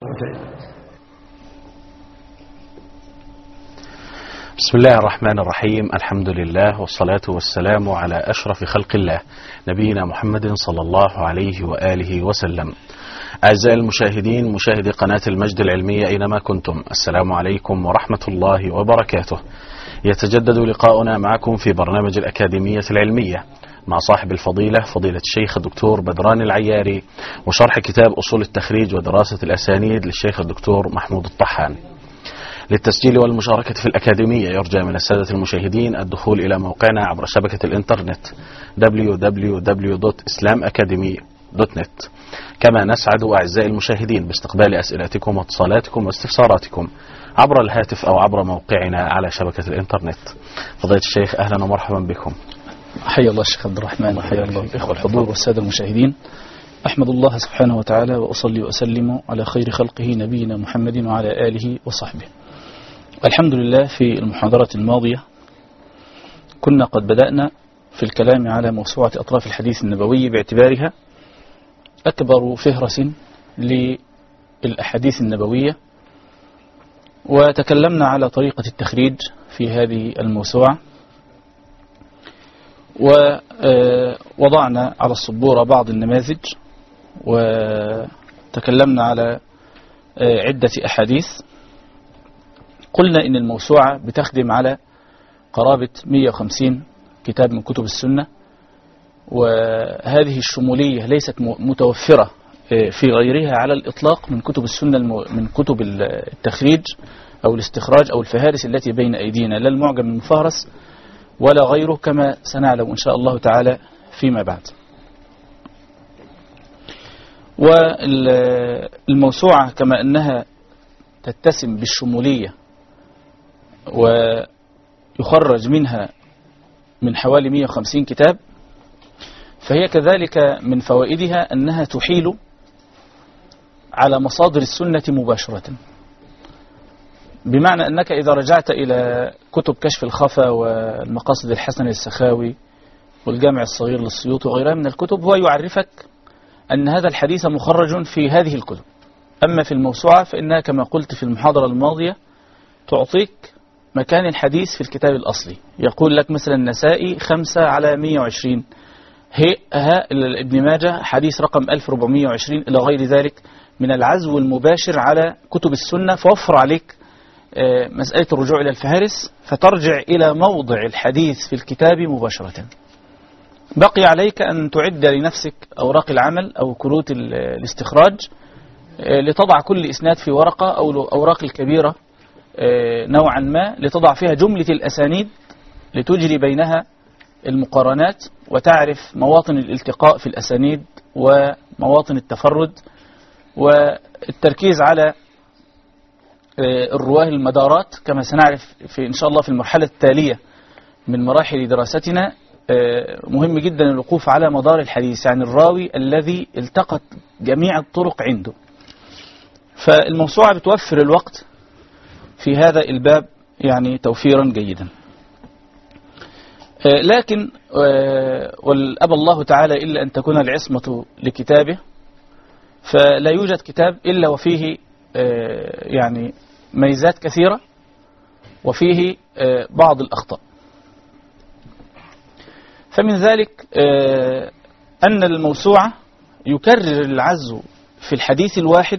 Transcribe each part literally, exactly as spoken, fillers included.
بسم الله الرحمن الرحيم. الحمد لله والصلاة والسلام على أشرف خلق الله نبينا محمد صلى الله عليه وآله وسلم. أعزائي المشاهدين، مشاهدي قناة المجد العلمية أينما كنتم، السلام عليكم ورحمة الله وبركاته. يتجدد لقاؤنا معكم في برنامج الأكاديمية العلمية مع صاحب الفضيلة فضيلة الشيخ الدكتور بدران العياري، وشرح كتاب أصول التخريج ودراسة الأسانيد للشيخ الدكتور محمود الطحان. للتسجيل والمشاركة في الأكاديمية يرجى من السادة المشاهدين الدخول إلى موقعنا عبر شبكة الإنترنت دبليو دبليو دبليو دوت إسلام أكاديمي دوت نت. كما نسعد أعزائي المشاهدين باستقبال أسئلتكم واتصالاتكم واستفساراتكم عبر الهاتف أو عبر موقعنا على شبكة الإنترنت. فضيلة الشيخ، أهلا ومرحبا بكم. حيا الله الشيخ عبد الرحمن، وحيا الله الإخوة الحضور والسادة المشاهدين. أحمد الله سبحانه وتعالى وأصلي وأسلم على خير خلقه نبينا محمد وعلى آله وصحبه. الحمد لله. في المحاضرة الماضية كنا قد بدأنا في الكلام على موسوعة أطراف الحديث النبوي باعتبارها أكبر فهرس للأحاديث النبوية، وتكلمنا على طريقة التخريج في هذه الموسوعة، ووضعنا على السبورة بعض النماذج وتكلمنا على عدة أحاديث. قلنا إن الموسوعة بتخدم على قرابة مئة وخمسين كتاب من كتب السنة، وهذه الشمولية ليست متوفرة في غيرها على الإطلاق من كتب السنة، من كتب التخريج أو الاستخراج أو الفهارس التي بين أيدينا، لا المعجم المفهرس ولا غيره، كما سنعلم إن شاء الله تعالى فيما بعد. والموسوعة كما أنها تتسم بالشمولية ويخرج منها من حوالي مئة وخمسين كتاب، فهي كذلك من فوائدها أنها تحيل على مصادر السنة مباشرة، بمعنى أنك إذا رجعت إلى كتب كشف الخفا والمقاصد الحسنة للسخاوي والجامع الصغير للسيوطي وغيرها من الكتب، هو يعرفك أن هذا الحديث مخرج في هذه الكتب. أما في الموسوعة فإنها كما قلت في المحاضرة الماضية تعطيك مكان الحديث في الكتاب الأصلي، يقول لك مثلا النسائي خمسة على مئة وعشرين، هي ها ابن ماجه حديث رقم ألف وأربعمئة وعشرين، إلى غير ذلك من العزو المباشر على كتب السنة، فوفر عليك مسألة الرجوع إلى الفهارس، فترجع إلى موضع الحديث في الكتاب مباشرة. بقي عليك أن تعد لنفسك أوراق العمل أو كروت الاستخراج لتضع كل إسناد في ورقة، أو الأوراق الكبيرة نوعا ما لتضع فيها جملة الأسانيد لتجري بينها المقارنات وتعرف مواطن الالتقاء في الأسانيد ومواطن التفرد، والتركيز على الرواه المدارات كما سنعرف في إن شاء الله في المرحلة التالية من مراحل دراستنا. مهم جدا الوقوف على مدار الحديث، يعني الراوي الذي التقت جميع الطرق عنده. فالموسوعة بتوفر الوقت في هذا الباب يعني توفيرا جيدا. لكن والأبى الله تعالى إلا أن تكون العصمة لكتابه، فلا يوجد كتاب إلا وفيه يعني ميزات كثيرة وفيه بعض الأخطاء. فمن ذلك أن الموسوعة يكرر العزو في الحديث الواحد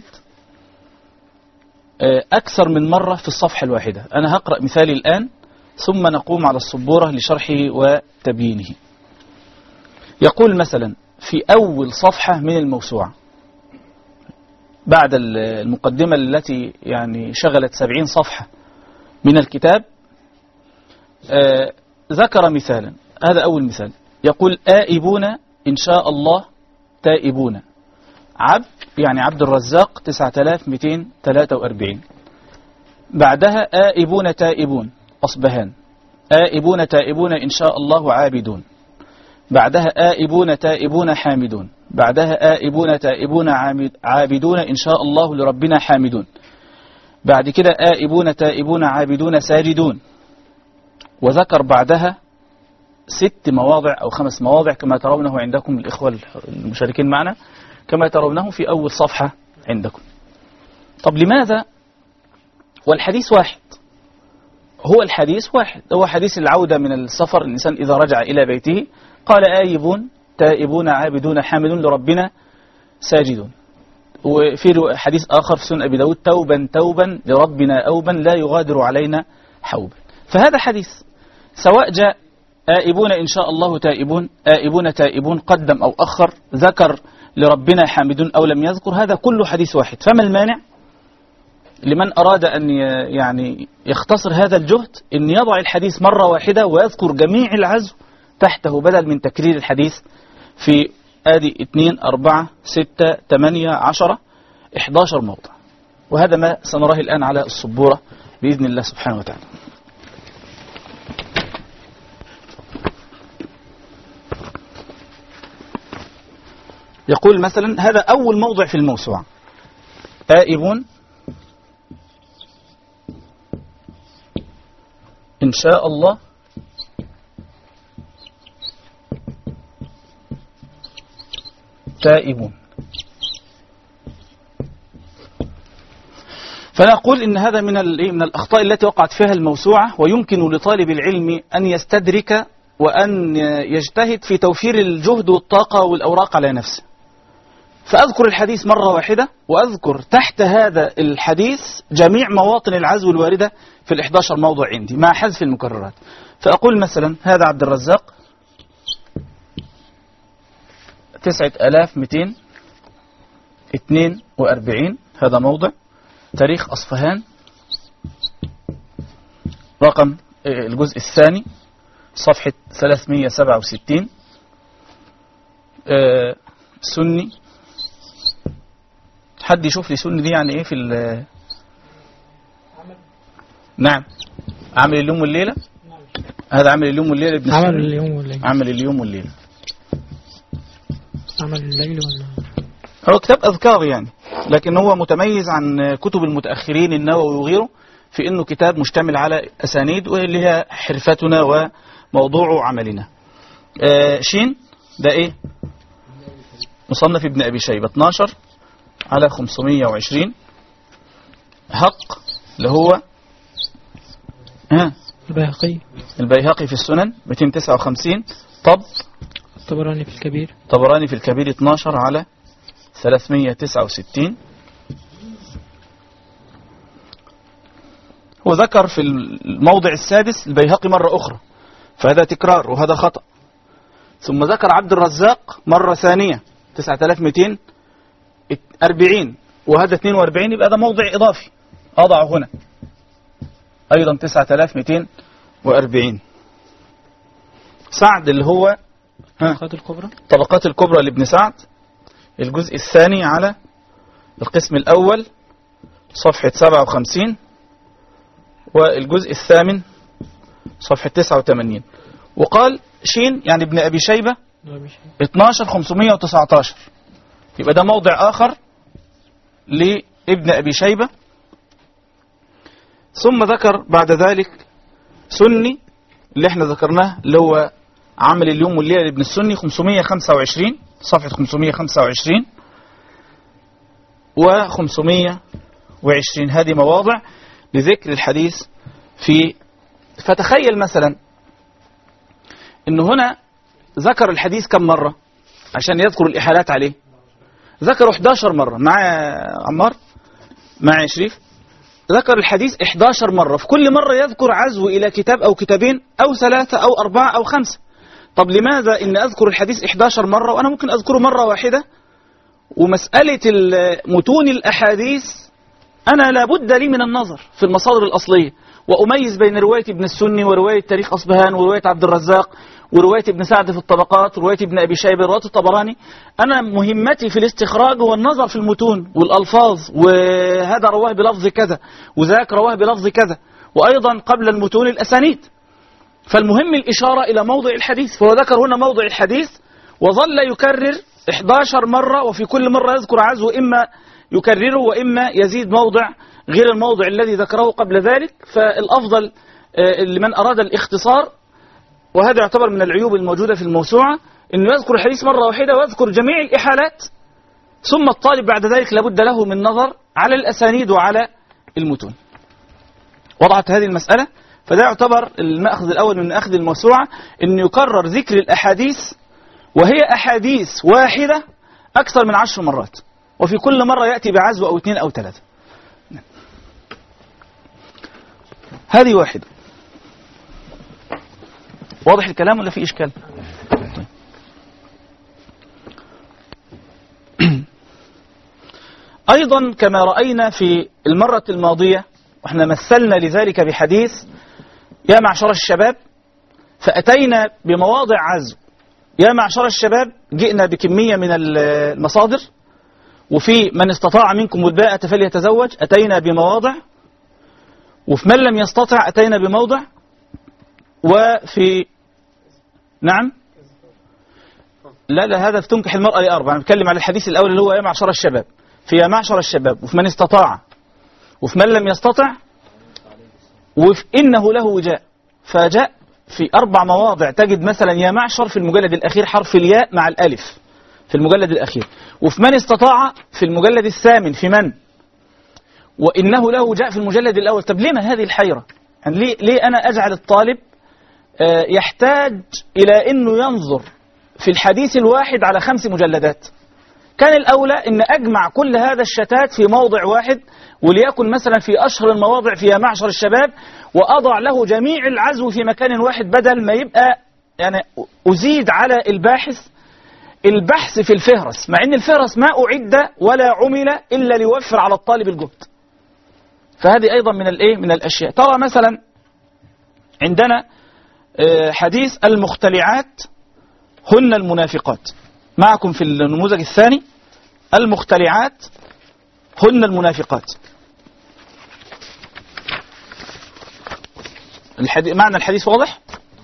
أكثر من مرة في الصفحة الواحدة. أنا هقرأ مثالي الآن ثم نقوم على السبورة لشرحه وتبيينه. يقول مثلا في أول صفحة من الموسوعة بعد المقدمة التي يعني شغلت سبعين صفحة من الكتاب، آه ذكر مثالا. هذا أول مثال، يقول آئبون إن شاء الله تائبون، عبد يعني عبد الرزاق تسعة آلاف ومئتين وثلاثة وأربعين. بعدها آئبون تائبون أصبهان، آئبون تائبون إن شاء الله عابدون. بعدها آئبون تائبون حامدون. بعدها آئبون تائبون عابدون إن شاء الله لربنا حامدون. بعد كده آئبون تائبون عابدون ساجدون. وذكر بعدها ست مواضع أو خمس مواضع كما ترونه عندكم الإخوة المشاركين معنا، كما ترونه في أول صفحة عندكم. طب لماذا والحديث واحد؟ هو الحديث واحد، هو حديث العودة من السفر، الإنسان إذا رجع إلى بيته قال آيبون تائبون عابدون حامدون لربنا ساجدون. وفي حديث آخر في سنن أبي داود توبا توبا لربنا أوبا لا يغادر علينا حوبا. فهذا حديث سواء جاء آئبون إن شاء الله تائبون، آئبون تائبون، قدم أو أخر، ذكر لربنا حامدون أو لم يذكر، هذا كله حديث واحد. فما المانع لمن أراد أن يعني يختصر هذا الجهد أن يضع الحديث مرة واحدة ويذكر جميع العزو تحته بدل من تكرير الحديث في آدي اثنين أربعة ستة ثمانية عشرة إحدى عشر موضع. وهذا ما سنراه الآن على السبورة بإذن الله سبحانه وتعالى. يقول مثلا هذا أول موضع في الموسوعة، آئبون إن شاء الله تائبون. فنقول إن هذا من من الأخطاء التي وقعت فيها الموسوعة، ويمكن لطالب العلم أن يستدرك وأن يجتهد في توفير الجهد والطاقة والأوراق على نفسه. فأذكر الحديث مرة واحدة وأذكر تحت هذا الحديث جميع مواطن العزو الواردة في الإحدى عشر موضع عندي مع حذف المكررات. فأقول مثلا هذا عبد الرزاق تسعة آلاف مئتين اثنين وأربعين، هذا موضع. تاريخ أصفهان، رقم الجزء الثاني صفحة ثلاثمئة وسبعة وستين. آه سني، حد يشوف لي سني دي يعني ايه في ال نعم عمل اليوم والليلة. هذا عمل اليوم والليلة ابن عمل اليوم والليلة عمل اليوم والليلة عمل الليل والنهار. هو كتاب أذكار يعني، لكن هو متميز عن كتب المتأخرين النووي وغيره في أنه كتاب مشتمل على أسانيد واللي هي حرفتنا وموضوع عملنا. آه شين ده إيه؟ مصنف ابن أبي شيبة اثناشر على خمسمئة وعشرين. هق اللي هو ها البيهقي البيهقي في السنن مئتين وتسعة وخمسين. طب طبراني في الكبير طبراني في الكبير اثناشر على ثلاثمئة وتسعة وستين. هو ذكر في الموضع السادس البيهقي مرة أخرى، فهذا تكرار وهذا خطأ. ثم ذكر عبد الرزاق مرة ثانية تسعة آلاف ومئتين وأربعين وهذا اثنين وأربعين، يبقى هذا موضع إضافي أضعه هنا أيضا تسعة آلاف ومئتين وأربعين. سعد اللي هو طبقات الكبرى طبقات الكبرى لابن سعد، الجزء الثاني على القسم الأول صفحة سبعة وخمسين، والجزء الثامن صفحة تسعة وثمانين. وقال شين يعني ابن أبي شيبة اثناشر خمسمئة وتسعة عشر، يبقى ده موضع آخر لابن أبي شيبة. ثم ذكر بعد ذلك سني اللي احنا ذكرناه اللي هو عمل اليوم والليلة لابن السني خمسمئة وخمسة وعشرين، صفحة خمسمئة وخمسة وعشرين وخمسمئة وعشرين. هذه مواضع لذكر الحديث في. فتخيل مثلا انه هنا ذكر الحديث كم مرة عشان يذكر الإحالات عليه؟ ذكروا إحدى عشر مرة. مع عمار مع شريف ذكر الحديث إحدى عشر مرة، في كل مرة يذكر عزو إلى كتاب أو كتابين أو ثلاثة أو أربعة أو خمسة. طب لماذا إن أذكر الحديث إحدى عشر مرة وأنا ممكن أذكره مرة واحدة؟ ومسألة متون الأحاديث أنا لابد لي من النظر في المصادر الأصلية وأميز بين رواية ابن السني ورواية تاريخ أصبهان ورواية عبد الرزاق ورواية ابن سعد في الطبقات ورواية ابن أبي شيبة ورواية الطبراني. أنا مهمتي في الاستخراج هو النظر في المتون والألفاظ، وهذا رواه بلفظ كذا وذاك رواه بلفظ كذا، وأيضا قبل المتون الأسانيد. فالمهم الإشارة إلى موضع الحديث، فهو ذكر هنا موضع الحديث وظل يكرر إحدى عشر مرة، وفي كل مرة يذكر عزو إما يكرره وإما يزيد موضع غير الموضع الذي ذكره قبل ذلك. فالأفضل لمن أراد الاختصار، وهذا يعتبر من العيوب الموجودة في الموسوعة، أنه يذكر الحديث مرة واحدة ويذكر جميع الإحالات، ثم الطالب بعد ذلك لابد له من نظر على الأسانيد وعلى المتون. وضعت هذه المسألة. فده يعتبر المأخذ الأول من أخذ الموسوعة، أن يكرر ذكر الأحاديث وهي أحاديث واحدة أكثر من عشر مرات، وفي كل مرة يأتي بعزو أو اثنين أو ثلاثة. هذه واحدة. واضح الكلام ولا في إشكال؟ أيضا كما رأينا في المرة الماضية، وإحنا مثلنا لذلك بحديث يا معشر الشباب، فأتينا بمواضع عزو يا معشر الشباب، جئنا بكمية من المصادر، وفي من استطاع منكم الباءة فليتزوج أتينا بمواضع، وفي من لم يستطع أتينا بموضع، وفي نعم لا لا هذا في تنكح المرأة لأربع. أنا بتكلم على الحديث الأول اللي هو يا معشر الشباب، في يا معشر الشباب، وفي من استطاع، وفي من لم يستطع، وفي إنه له وجاء. فجاء في أربع مواضع تجد مثلا يا معشر في المجلد الأخير حرف الياء مع الألف في المجلد الأخير، وفي من استطاع في المجلد الثامن في من، وإنه له وجاء في المجلد الأول. طب لما هذه الحيرة؟ يعني ليه, ليه أنا أجعل الطالب يحتاج إلى أنه ينظر في الحديث الواحد على خمس مجلدات؟ كان الأولى أن أجمع كل هذا الشتات في موضع واحد، وليكن مثلا في أشهر المواضع في معشر الشباب، وأضع له جميع العزو في مكان واحد، بدل ما يبقى يعني أزيد على الباحث البحث في الفهرس، مع أن الفهرس ما أعد ولا عمل إلا ليوفر على الطالب الجهد. فهذه أيضا من الإيه من الأشياء. ترى مثلا عندنا حديث المختلعات هن المنافقات، معكم في النموذج الثاني المختلعات هن المنافقات. الحديث معنى الحديث واضح؟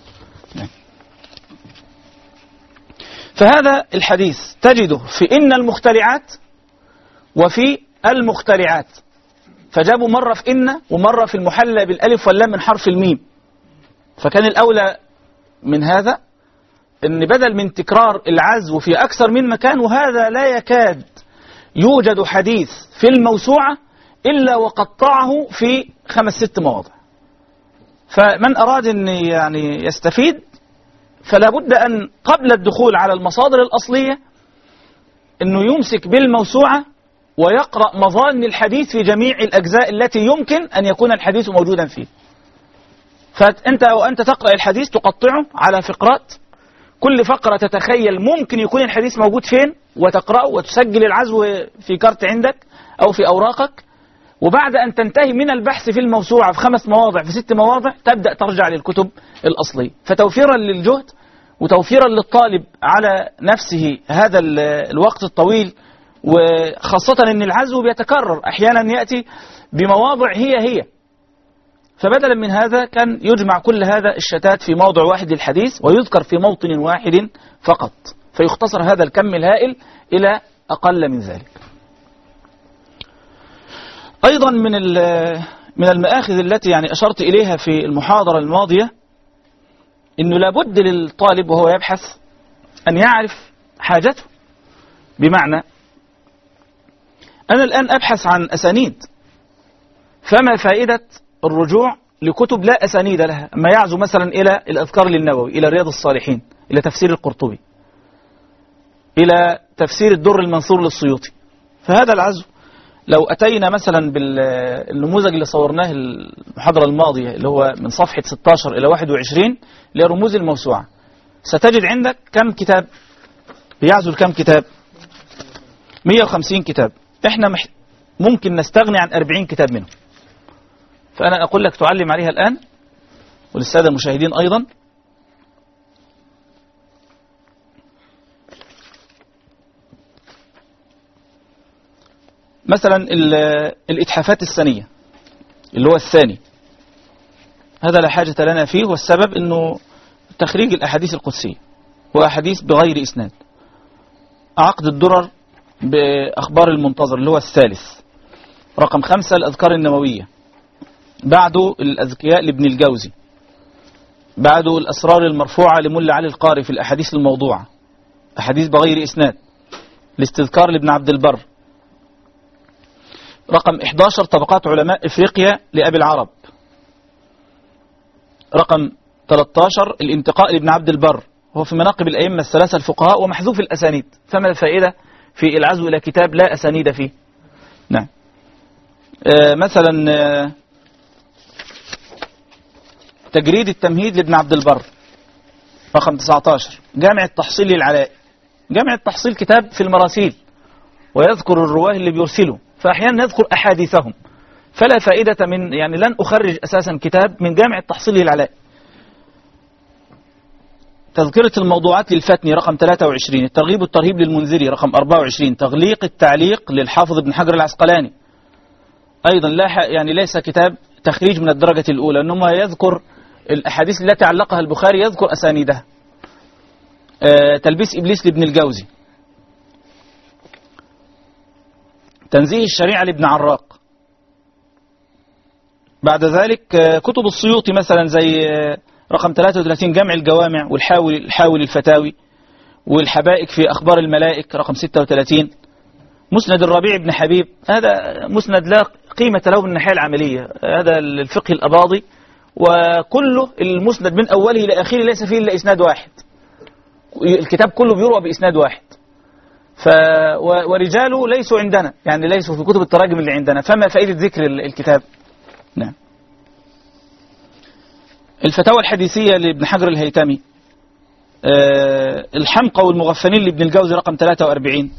فهذا الحديث تجده في إن المختلعات وفي المختلعات، فجابوا مرة في إن ومرة في المحلى بالألف واللام من حرف الميم. فكان الأولى من هذا إن بدل من تكرار العزو في أكثر من مكان، وهذا لا يكاد يوجد حديث في الموسوعة إلا وقطعه في خمس ست مواضع. فمن أراد أن يعني يستفيد فلا بد أن قبل الدخول على المصادر الأصلية أنه يمسك بالموسوعة ويقرأ مظان الحديث في جميع الأجزاء التي يمكن أن يكون الحديث موجودا فيه. فأنت وأنت تقرأ الحديث تقطعه على فقرات، كل فقرة تتخيل ممكن يكون الحديث موجود فين وتقرأه، وتسجل العزو في كارت عندك أو في أوراقك. وبعد أن تنتهي من البحث في الموسوعة في خمس مواضع في ست مواضع تبدأ ترجع للكتب الأصلية. فتوفيرا للجهد وتوفيرا للطالب على نفسه هذا الوقت الطويل، وخاصة أن العزو بيتكرر أحيانا يأتي بمواضع هي هي، فبدلا من هذا كان يجمع كل هذا الشتات في موضع واحد للحديث ويذكر في موطن واحد فقط، فيختصر هذا الكم الهائل إلى أقل من ذلك. أيضا من من المآخذ التي يعني أشرت إليها في المحاضرة الماضية، إنه لابد للطالب وهو يبحث أن يعرف حاجته. بمعنى أنا الآن أبحث عن أسانيد، فما فائدة الرجوع لكتب لا أسانيد لها؟ أما يعزو مثلا إلى الأذكار للنووي، إلى رياض الصالحين، إلى تفسير القرطبي، إلى تفسير الدر المنثور للسيوطي، فهذا العزو لو أتينا مثلا بالنموذج اللي صورناه المحاضرة الماضية اللي هو من صفحة ستة عشر إلى واحد وعشرين لرموز الموسوعة، ستجد عندك كم كتاب بيعزو كم كتاب؟ مئة وخمسين كتاب. احنا ممكن نستغني عن أربعين كتاب منهم. فأنا أقول لك تعلم عليها الآن وللسادة المشاهدين أيضا. مثلا الإتحافات السنية اللي هو الثاني، هذا لا حاجة لنا فيه، والسبب أنه تخريج الأحاديث القدسية وأحاديث بغير إسناد. عقد الدرر بأخبار المنتظر اللي هو الثالث. رقم خمسة الأذكار النووية، بعده الأذكياء لابن الجوزي، بعده الأسرار المرفوعة لملا علي القاري في الأحاديث الموضوعة، أحاديث بغير إسناد، الاستذكار لابن عبد البر، رقم إحدى عشر طبقات علماء إفريقيا لأبي العرب. رقم ثلاثة عشر الانتقاء لابن عبد البر، هو في مناقب الأئمة الثلاثة الفقهاء ومحذوف الأسانيد، فما الفائدة في العزو إلى كتاب لا أسانيد فيه؟ نعم. آه مثلا آه تجريد التمهيد لابن عبد البر رقم تسعة عشر. جامع التحصيل للعلاء. جامع التحصيل كتاب في المراسيل ويذكر الرواه اللي بيرسلوا، فأحيانا يذكر أحاديثهم، فلا فائدة من يعني لن أخرج أساسا كتاب من جامع التحصيل للعلاء. تذكرة الموضوعات للفتني رقم ثلاثة وعشرين. الترغيب والترهيب للمنذري رقم أربعة وعشرين. تغليق التعليق للحافظ ابن حجر العسقلاني أيضا لا يعني ليس كتاب تخريج من الدرجة الأولى، إنما يذكر الأحاديث التي علقها البخاري، يذكر أسانيدها. آه تلبيس إبليس لابن الجوزي. تنزيه الشريعة لابن عراق. بعد ذلك آه كتب السيوطي مثلا زي آه رقم ثلاثة وثلاثين جمع الجوامع والحاوي الحاوي الفتاوي، والحبائك في أخبار الملائك رقم ستة وثلاثين. مسند الربيع بن حبيب، هذا مسند لا قيمة له من الناحية العملية، هذا الفقه الأباضي، وكله المسند من أوله إلى آخره ليس فيه إلا إسناد واحد، الكتاب كله بيروى بإسناد واحد. ف ورجاله ليسوا عندنا، يعني ليسوا في كتب التراجم اللي عندنا، فما فائدة ذكر الكتاب؟ نعم. الفتاوى الحديثية لابن حجر الهيتمي. أه الحمقى والمغفلين لابن الجوزي رقم ثلاثة وأربعين.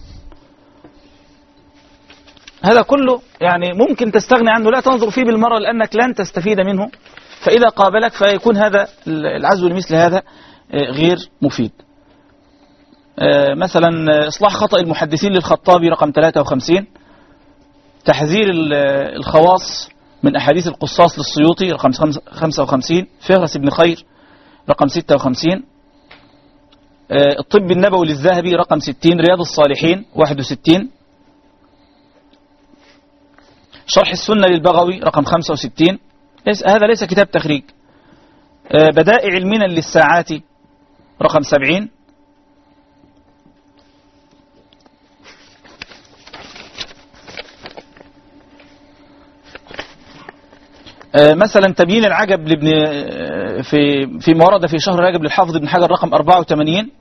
هذا كله يعني ممكن تستغني عنه، لا تنظر فيه بالمرة لأنك لن تستفيد منه، فإذا قابلك فيكون هذا العزو لمثل هذا غير مفيد. مثلا إصلاح خطأ المحدثين للخطابي رقم ثلاثة وخمسين. تحذير الخواص من أحاديث القصاص للسيوطي رقم خمسة وخمسين. فهرس ابن خير رقم ستة وخمسين. الطب النبوي للذهبي رقم ستين. رياض الصالحين واحد وستين. شرح السنة للبغوي رقم خمسة وستين. ليس هذا ليس كتاب تخريج. بدائع المنن للساعات رقم سبعين. مثلا تبيين العجب لابن في في ما ورد في شهر رجب للحافظ ابن حجر رقم أربعة وثمانين.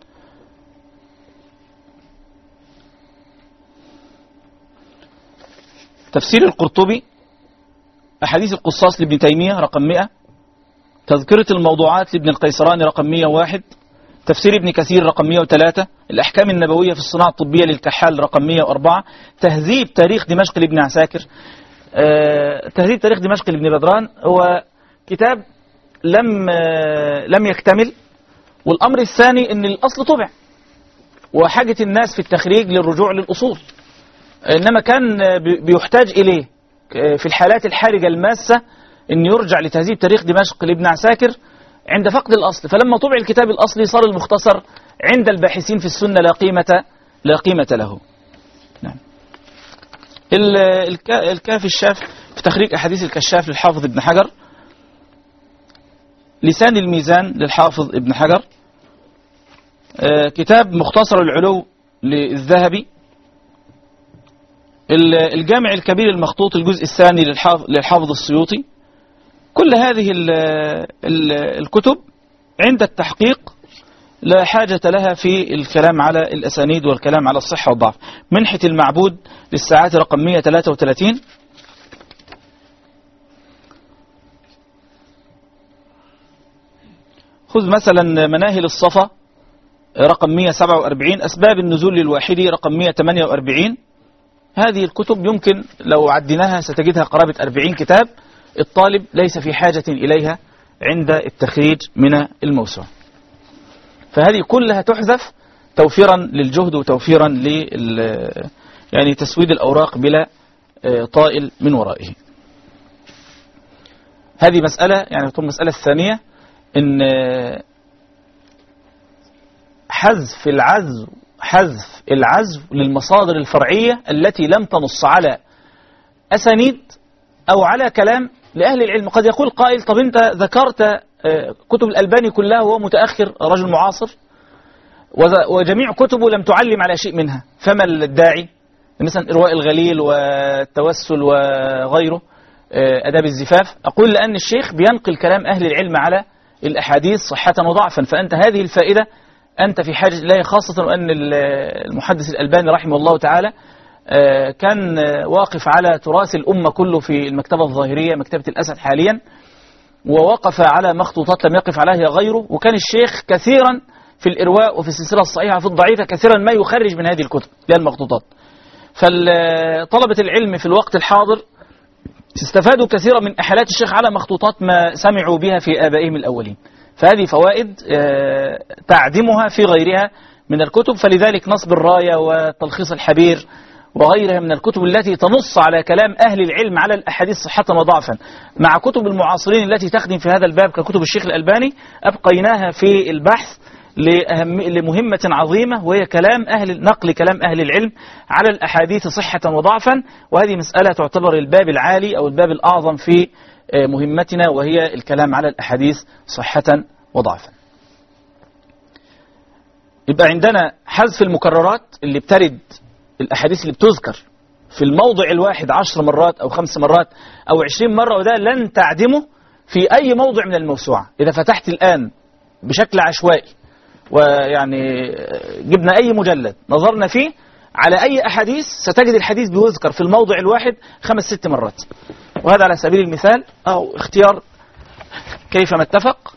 تفسير القرطبي. أحاديث القصاص لابن تيمية رقم مئة. تذكرة الموضوعات لابن القيسراني رقم مئة وواحد. تفسير ابن كثير رقم مئة وثلاثة. الأحكام النبوية في الصناعة الطبية للكحال رقم مئة وأربعة. تهذيب تاريخ دمشق لابن عساكر. آه تهذيب تاريخ دمشق لابن بدران هو كتاب لم آه لم يكتمل، والأمر الثاني أن الأصل طبع وحاجة الناس في التخريج للرجوع للأصول، إنما كان بيحتاج إليه في الحالات الحرجة الماسة أن يرجع لتهذيب تاريخ دمشق لابن عساكر عند فقد الأصل، فلما طبع الكتاب الأصلي صار المختصر عند الباحثين في السنة لا قيمة لا قيمة له. نعم. الكافي الشاف في تخريج أحاديث الكشاف للحافظ ابن حجر. لسان الميزان للحافظ ابن حجر. كتاب مختصر العلو للذهبي. الجامع الكبير المخطوط الجزء الثاني للحافظ السيوطي. كل هذه ال ال الكتب عند التحقيق لا حاجة لها في الكلام على الأسانيد والكلام على الصحة والضعف. منحة المعبود للساعات رقم مئة وثلاثة وثلاثين. خذ مثلا مناهل الصفا رقم مئة وسبعة وأربعين. أسباب النزول للواحدي رقم مئة وثمانية وأربعين. هذه الكتب يمكن لو عديناها ستجدها قرابة أربعين كتاب، الطالب ليس في حاجة إليها عند التخريج من الموسوعة، فهذه كلها تحذف توفيرا للجهد وتوفيرا لل يعني تسويد الأوراق بلا طائل من ورائه. هذه مسألة يعني المسألة الثانية إن حذف العزو حذف العزو للمصادر الفرعية التي لم تنص على أسانيد أو على كلام لأهل العلم. قد يقول قائل طب أنت ذكرت كتب الألباني كلها وهو متأخر رجل معاصر، وجميع كتبه لم تعلم على شيء منها، فما الداعي؟ مثلا إرواء الغليل والتوسل وغيره، أداب الزفاف. أقول لأن الشيخ بينقل كلام أهل العلم على الأحاديث صحة وضعفا، فأنت هذه الفائدة أنت في حاجة إليها، خاصة وأن المحدث الألباني رحمه الله تعالى كان واقف على تراث الأمة كله في المكتبة الظاهرية، مكتبة الأسد حاليا، ووقف على مخطوطات لم يقف عليها غيره. وكان الشيخ كثيرا في الإرواء وفي السلسلة الصحيحة في الضعيفة كثيرا ما يخرج من هذه الكتب لها المخطوطات. فطلبة العلم في الوقت الحاضر استفادوا كثيرا من إحالات الشيخ على مخطوطات ما سمعوا بها في آبائهم الأولين، فهذه فوائد تعدمها في غيرها من الكتب. فلذلك نصب الراية وتلخيص الحبير وغيرها من الكتب التي تنص على كلام أهل العلم على الأحاديث صحة وضعفا، مع كتب المعاصرين التي تخدم في هذا الباب ككتب الشيخ الألباني، أبقيناها في البحث لأهم لمهمة عظيمة، وهي كلام أهل نقل كلام أهل العلم على الأحاديث صحة وضعفا. وهذه مسألة تعتبر الباب العالي أو الباب الأعظم في مهمتنا، وهي الكلام على الأحاديث صحة وضعفا. يبقى عندنا حذف المكررات اللي بترد، الأحاديث اللي بتذكر في الموضع الواحد عشر مرات أو خمس مرات أو عشرين مرة، وده لن تعدمه في أي موضع من الموسوعة. إذا فتحت الآن بشكل عشوائي ويعني جبنا أي مجلد نظرنا فيه على أي أحاديث، ستجد الحديث بيذكر في الموضع الواحد خمس ست مرات. وهذا على سبيل المثال أو اختيار كيفما اتفق.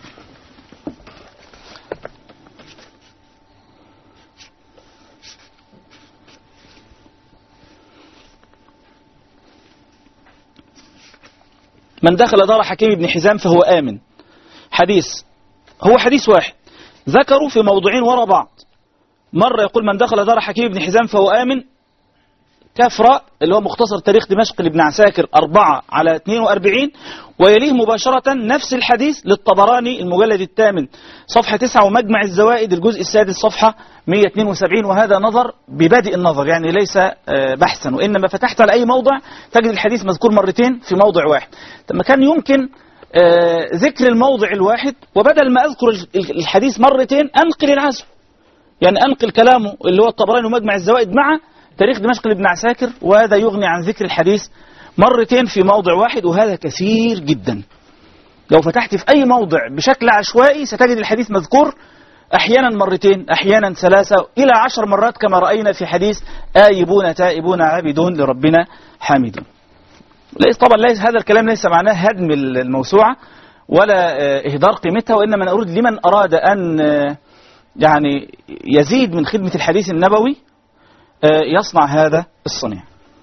من دخل دار حكيم بن حزام فهو آمن، حديث هو حديث واحد ذكروا في موضوعين وراء بعض. مرة يقول من دخل دار حكيم بن حزام فهو آمن، كفرة اللي هو مختصر تاريخ دمشق لابن عساكر أربعة على اثنين وأربعين، ويليه مباشرة نفس الحديث للطبراني المجلد الثامن صفحة تسعة، ومجمع الزوائد الجزء السادس صفحة مئة واثنين وسبعين. وهذا نظر ببادئ النظر، يعني ليس بحثا، وإنما فتحت على أي موضع تجد الحديث مذكور مرتين في موضع واحد. لما كان يمكن ذكر الموضع الواحد، وبدل ما أذكر الحديث مرتين أنقل العزو، يعني أنقل كلامه اللي هو الطبراني ومجمع الزوائد مع تاريخ دمشق لابن عساكر، وهذا يغني عن ذكر الحديث مرتين في موضع واحد، وهذا كثير جدا. لو فتحت في أي موضع بشكل عشوائي ستجد الحديث مذكور أحيانا مرتين، أحيانا ثلاثة، إلى عشر مرات، كما رأينا في حديث آيبون تائبون عابدون لربنا حامدون. ليس طبعا ليس هذا الكلام ليس معناه هدم الموسوعة ولا إهدار قيمتها، وإنما نريد لمن أراد أن يعني يزيد من خدمة الحديث النبوي يصنع هذا الصنيع.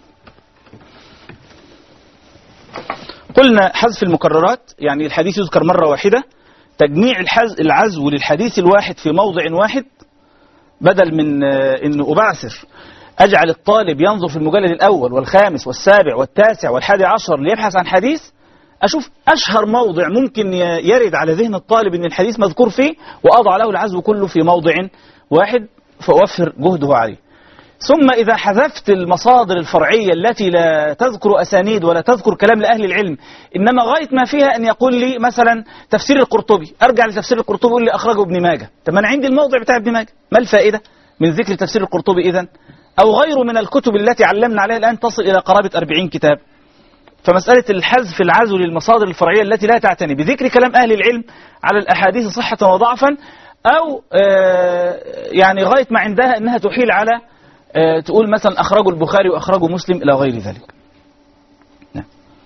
قلنا حذف المكررات، يعني الحديث يذكر مرة واحدة، تجميع العزو للحديث الواحد في موضع واحد، بدل من أن أبعثر أجعل الطالب ينظر في المجلد الأول والخامس والسابع والتاسع والحادي عشر ليبحث عن حديث، أشوف أشهر موضع ممكن يرد على ذهن الطالب أن الحديث مذكور فيه، وأضع له العزو كله في موضع واحد، فأوفر جهده عليه. ثم إذا حذفت المصادر الفرعية التي لا تذكر أسانيد ولا تذكر كلام لأهل العلم، إنما غاية ما فيها أن يقول لي مثلا تفسير القرطبي، أرجع لتفسير القرطبي يقول لي أخرجه ابن ماجه. طب أنا عندي الموضع بتاع ابن ماجه، ما الفائدة من ذكر تفسير القرطبي إذن؟ أو غيره من الكتب التي علمنا عليها الآن تصل إلى قرابة أربعين كتاب. فمسألة الحذف العزو للمصادر الفرعية التي لا تعتني بذكر كلام أهل العلم على الأحاديث صحة وضعفا، أو يعني غاية ما عندها أنها تحيل على تقول مثلا أخرجوا البخاري وأخرجوا مسلم إلى غير ذلك. نعم.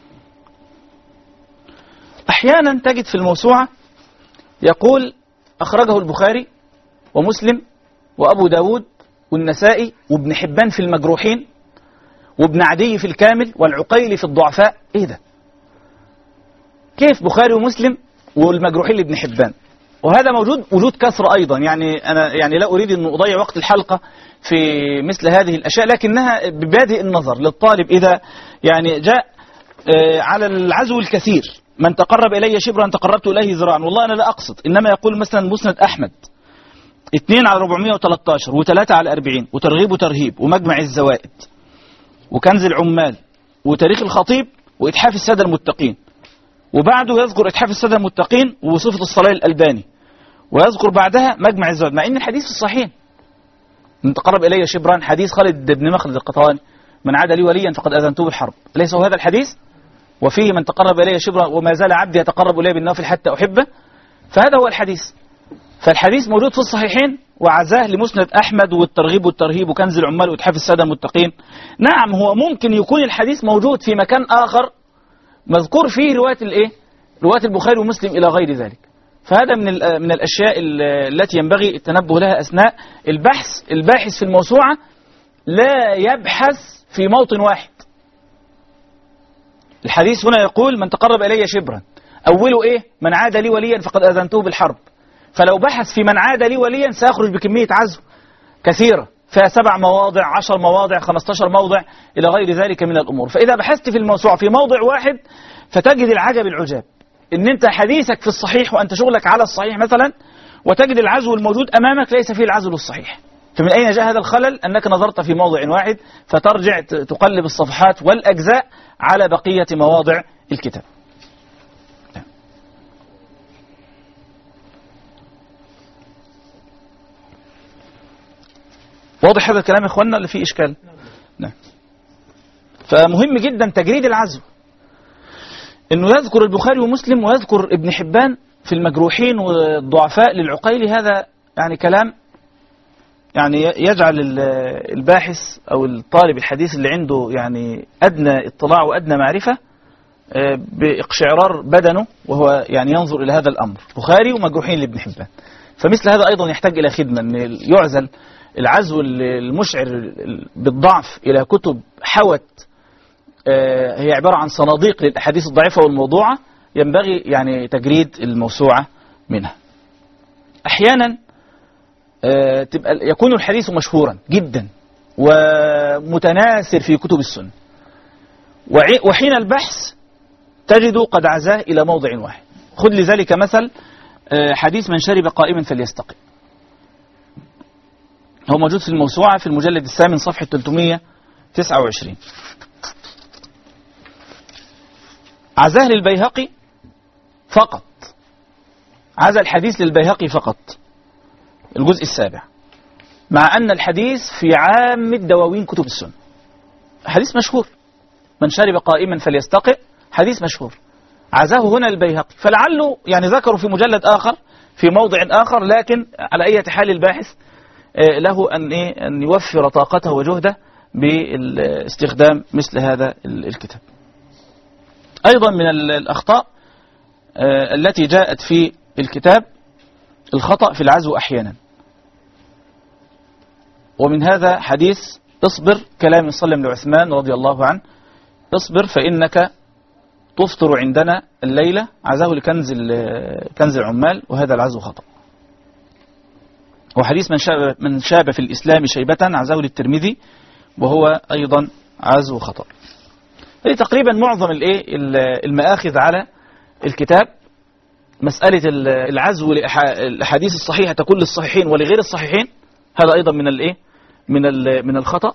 أحيانا تجد في الموسوعة يقول أخرجه البخاري ومسلم وأبو داود والنسائي وابن حبان في المجروحين وابن عدي في الكامل والعقيلي في الضعفاء. إيه ده؟ كيف بخاري ومسلم والمجروحين لابن حبان؟ وهذا موجود وجود كثرة أيضا، يعني أنا يعني لا أريد أن أضيع وقت الحلقة في مثل هذه الأشياء، لكنها ببادئ النظر للطالب إذا يعني جاء على العزو الكثير، من تقرب إلي شبرا تقربت إليه ذراعا. والله أنا لا أقصد، إنما يقول مثلا مسند أحمد اثنين على أربعمائة وثلاثة عشر وثلاثة على أربعين وترغيب وترهيب ومجمع الزوائد وكنز العمال وتاريخ الخطيب وإتحاف السادة المتقين، وبعده يذكر إتحاف السادة المتقين وصفة الصلاة الألباني، ويذكر بعدها مجمع الزوائد، مع إن الحديث في الصحيح. من تقرب إلي شبرا، حديث خالد بن مخلد القطواني من عاد لي وليا فقد أذنته بالحرب، أليس هو هذا الحديث؟ وفيه من تقرب إلي شبرا وما زال عبدي يتقرب إلي بالنوافل حتى أحبه، فهذا هو الحديث. فالحديث موجود في الصحيحين وعزاه لمسند أحمد والترغيب والترهيب وكنز العمال وإتحاف السادة المتقين. نعم هو ممكن يكون الحديث موجود في مكان آخر مذكور فيه رواية الإيه؟ رواية البخاري ومسلم إلى غير ذلك. فهذا من من الأشياء التي ينبغي التنبه لها أثناء البحث. الباحث في الموسوعة لا يبحث في موطن واحد. الحديث هنا يقول من تقرب إلي شبرا، أوله إيه؟ من عاد لي وليا فقد أذنته بالحرب. فلو بحث في من عاد لي وليا سيخرج بكمية عزو كثيرة فيها سبع مواضع، عشر مواضع، خمستاشر موضع إلى غير ذلك من الأمور. فإذا بحثت في الموسوعة في موضع واحد فتجد العجب العجاب، إن أنت حديثك في الصحيح وأنت شغلك على الصحيح مثلا، وتجد العزو الموجود أمامك ليس فيه العزو الصحيح. فمن أين جاء هذا الخلل؟ أنك نظرت في موضع واحد فترجع تقلب الصفحات والأجزاء على بقية مواضع الكتاب. واضح هذا الكلام يا إخواننا اللي فيه إشكال؟ نعم. فمهم جدا تجريد العزو، إنه يذكر البخاري ومسلم ويذكر ابن حبان في المجروحين والضعفاء للعقيلي. هذا يعني كلام يعني يجعل الباحث أو الطالب الحديث اللي عنده يعني أدنى اطلاع وأدنى معرفة بإقشعرار بدنه وهو يعني ينظر إلى هذا الأمر، بخاري ومجروحين لابن حبان. فمثل هذا أيضا يحتاج إلى خدمة، أن يعزل العزو المشعر بالضعف إلى كتب حوت هي عبارة عن صناديق للأحاديث الضعيفة والموضوعة، ينبغي يعني تجريد الموسوعة منها. أحيانا تبقى يكون الحديث مشهورا جدا ومتناثر في كتب السنة، وحين البحث تجد قد عزاه إلى موضع واحد. خذ لذلك مثل حديث من شرب قائما فليستقي، هو موجود في الموسوعة في المجلد الثامن صفحة ثلاثمائة وتسعة وعشرين. عزاه للبيهقي فقط، عزا الحديث للبيهقي فقط الجزء السابع، مع أن الحديث في عامة دواوين كتب السنة. حديث مشهور، من شرب قائما فليستقئ، حديث مشهور، عزاه هنا البيهقي، فلعله يعني ذكروا في مجلد آخر في موضع آخر، لكن على أي حال الباحث له أن إيه أن يوفر طاقته وجهده باستخدام مثل هذا الكتاب. أيضا من الأخطاء التي جاءت في الكتاب الخطأ في العزو أحيانا، ومن هذا حديث اصبر كلام صلى لعثمان رضي الله عنه، اصبر فإنك تفطر عندنا الليلة، عزاه لكنز كنز العمال، وهذا العزو خطأ. وحديث من شاب, من شاب في الإسلام شيبة، عزاه للترمذي، وهو أيضا عزو خطأ. هذه تقريبا معظم المآخذ على الكتاب. مسألة العزو للأحاديث الصحيحة تكون للصحيحين ولغير الصحيحين، هذا أيضا من الايه من من الخطأ.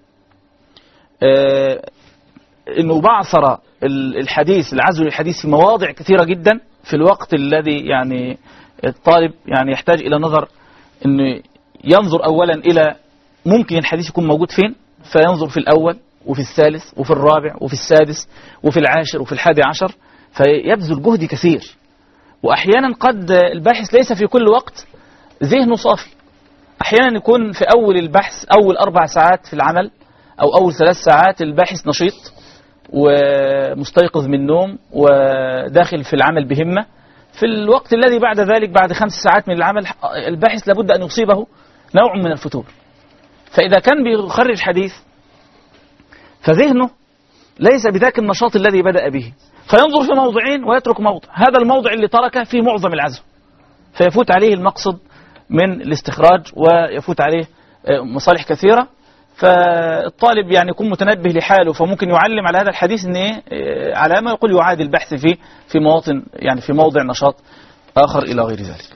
آه إنه بعثر الحديث العزو للحديث في مواضع كثيرة جدا في الوقت الذي يعني الطالب يعني يحتاج إلى نظر، إنه ينظر أولا إلى ممكن الحديث يكون موجود فين، فينظر في الأول وفي الثالث وفي الرابع وفي السادس وفي العاشر وفي الحادي عشر، فيبذل جهد كثير. وأحيانا قد الباحث ليس في كل وقت ذهنه صافي، أحيانا يكون في أول البحث أول أربع ساعات في العمل أو أول ثلاث ساعات الباحث نشيط ومستيقظ من النوم وداخل في العمل بهمة. في الوقت الذي بعد ذلك بعد خمس ساعات من العمل الباحث لابد أن يصيبه نوع من الفتور. فإذا كان بيخرج حديث فذهنه ليس بذاك النشاط الذي بدأ به، فينظر في موضعين ويترك موضع، هذا الموضع اللي تركه في معظم العزو، فيفوت عليه المقصد من الاستخراج ويفوت عليه مصالح كثيرة. فالطالب يعني يكون متنبه لحاله، فممكن يعلم على هذا الحديث ان ايه علامة يقول يعاد البحث فيه في مواطن يعني في موضع نشاط آخر إلى غير ذلك.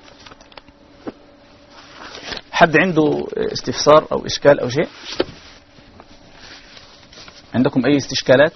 حد عنده استفسار أو إشكال أو شيء؟ عندكم أي استشكالات؟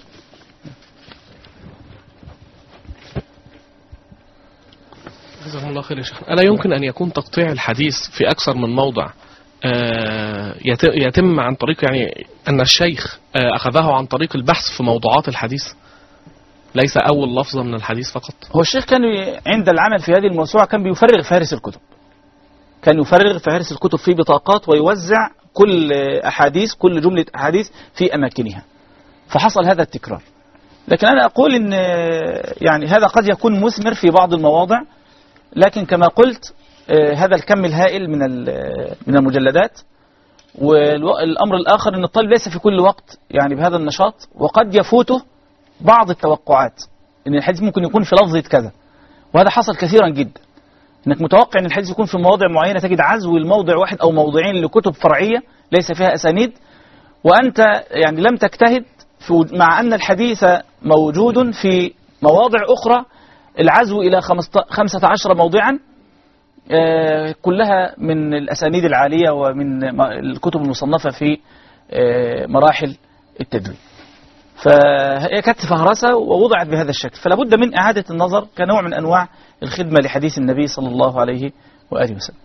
جزاكم الله خير يا شيخ. ألا يمكن أن يكون تقطيع الحديث في أكثر من موضع يت- يتم عن طريق يعني أن الشيخ آه، أخذه عن طريق البحث في موضوعات الحديث، ليس أول لفظة من الحديث فقط؟ هو الشيخ كان ي- عند العمل في هذه الموسوعة كان بيفرغ فهرس الكتب، كان يفرغ فهرس الكتب في بطاقات ويوزع كل أحاديث، كل جملة أحاديث في أماكنها، فحصل هذا التكرار. لكن أنا أقول إن يعني هذا قد يكون مثمر في بعض المواضع، لكن كما قلت آه، هذا الكم الهائل من ال- من المجلدات. والأمر الآخر أن الطالب ليس في كل وقت يعني بهذا النشاط، وقد يفوته بعض التوقعات أن الحديث ممكن يكون في لفظة كذا، وهذا حصل كثيرا جدا، أنك متوقع أن الحديث يكون في مواضع معينة تجد عزو الموضع واحد أو موضعين لكتب فرعية ليس فيها أسانيد، وأنت يعني لم تجتهد في وج- مع أن الحديث موجود في مواضع أخرى العزو إلى خمسة عشر موضعا آه، كلها من الأسانيد العالية ومن م- الكتب المصنفة في آه، مراحل التدوين. فهي كانت فهرسة ووضعت بهذا الشكل، فلا بد من إعادة النظر كنوع من أنواع الخدمة لحديث النبي صلى الله عليه وآله وسلم.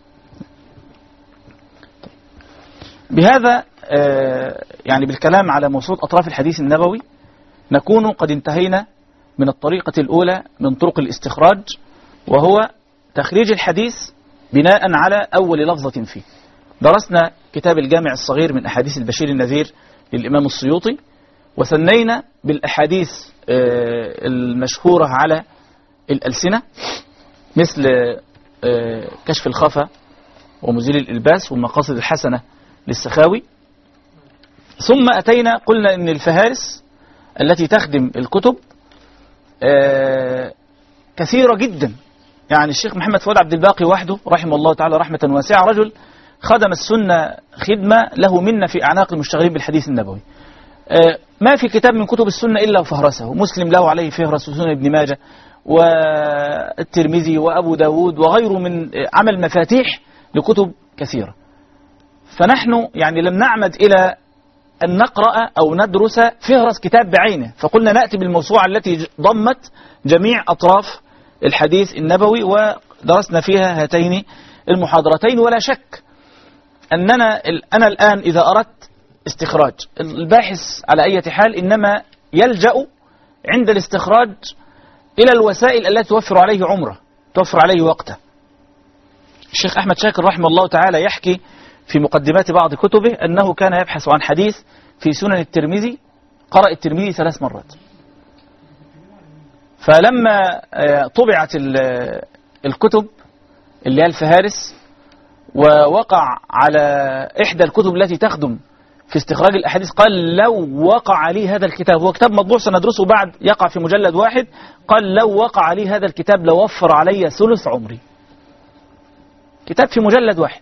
بهذا آه، يعني بالكلام على موسوعة أطراف الحديث النبوي نكون قد انتهينا من الطريقة الأولى من طرق الاستخراج، وهو تخريج الحديث بناء على أول لفظة فيه. درسنا كتاب الجامع الصغير من أحاديث البشير النذير للإمام السيوطي، وثنينا بالأحاديث آه، المشهورة على الألسنة مثل آه، كشف الخفا ومزيل الإلباس والمقاصد الحسنة للسخاوي. ثم أتينا قلنا إن الفهارس التي تخدم الكتب آه، كثيرة جدا. يعني الشيخ محمد فؤاد عبد الباقي وحده رحمه الله تعالى رحمة واسعة رجل خدم السنة خدمة له منا في أعناق المشتغلين بالحديث النبوي. آه، ما في كتاب من كتب السنة إلا وفهرسه، مسلم له عليه فهرس، وسنن ابن ماجه والترمذي وأبو داود وغيره من آه، عمل مفاتيح لكتب كثيرة. فنحن يعني لم نعمد إلى أن نقرأ أو ندرس فهرس كتاب بعينه، فقلنا نأتي بالموسوعة التي ضمت جميع أطراف الحديث النبوي ودرسنا فيها هاتين المحاضرتين. ولا شك أننا أنا الآن إذا أردت استخراج الباحث على أي حال إنما يلجأ عند الاستخراج إلى الوسائل التي توفر عليه عمره، توفر عليه وقته. الشيخ أحمد شاكر رحمه الله تعالى يحكي في مقدمات بعض كتبه أنه كان يبحث عن حديث في سنن الترمذي، قرأ الترمذي ثلاث مرات. فلما طبعت الكتب اللي هي الفهارس ووقع على إحدى الكتب التي تخدم في استخراج الأحاديث، قال لو وقع لي هذا الكتاب، هو كتاب مطبوع سندرسه بعد يقع في مجلد واحد، قال لو وقع لي هذا الكتاب لوفر علي ثلث عمري. كتاب في مجلد واحد.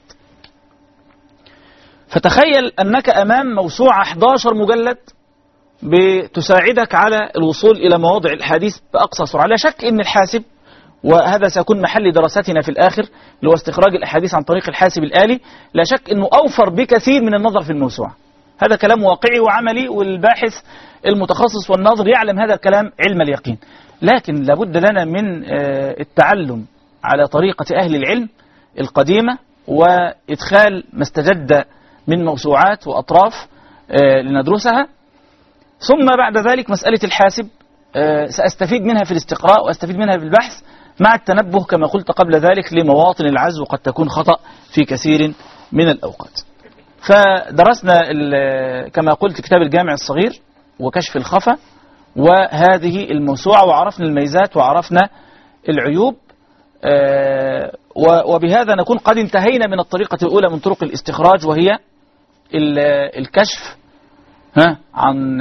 فتخيل أنك أمام موسوعة أحد عشر مجلد بتساعدك على الوصول إلى مواضع الحديث بأقصى سرعة. لا شك أن الحاسب، وهذا سيكون محل دراستنا في الآخر اللي هو استخراج الأحاديث عن طريق الحاسب الآلي، لا شك أنه أوفر بكثير من النظر في الموسوعة. هذا كلام واقعي وعملي، والباحث المتخصص والناظر يعلم هذا الكلام علم اليقين. لكن لابد لنا من التعلم على طريقة أهل العلم القديمة، وإدخال ما استجد من موسوعات وأطراف لندرسها. ثم بعد ذلك مسألة الحاسب سأستفيد منها في الاستقراء وأستفيد منها في البحث، مع التنبه كما قلت قبل ذلك لمواطن العزو قد تكون خطأ في كثير من الأوقات. فدرسنا كما قلت كتاب الجامع الصغير وكشف الخفا وهذه الموسوعة، وعرفنا الميزات وعرفنا العيوب، وبهذا نكون قد انتهينا من الطريقة الأولى من طرق الاستخراج، وهي الكشف ها عن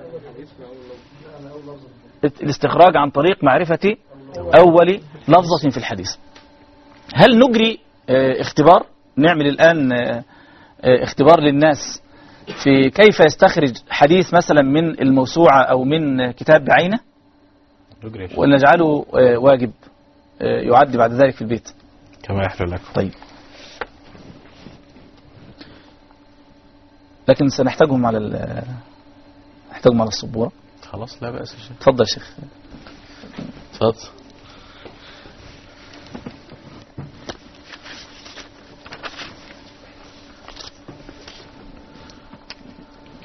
الاستخراج عن طريق معرفة أول لفظة في الحديث. هل نجري اختبار؟ نعمل الآن اختبار للناس في كيف يستخرج حديث مثلا من الموسوعة أو من كتاب بعينه، ونجعله واجب يعد بعد ذلك في البيت كما يحلو لكم. طيب، لكن سنحتاجهم على ال نحتاجهم على السبورة. خلاص لا بأس يا شيخ. اتفضل يا شيخ. اتفضل.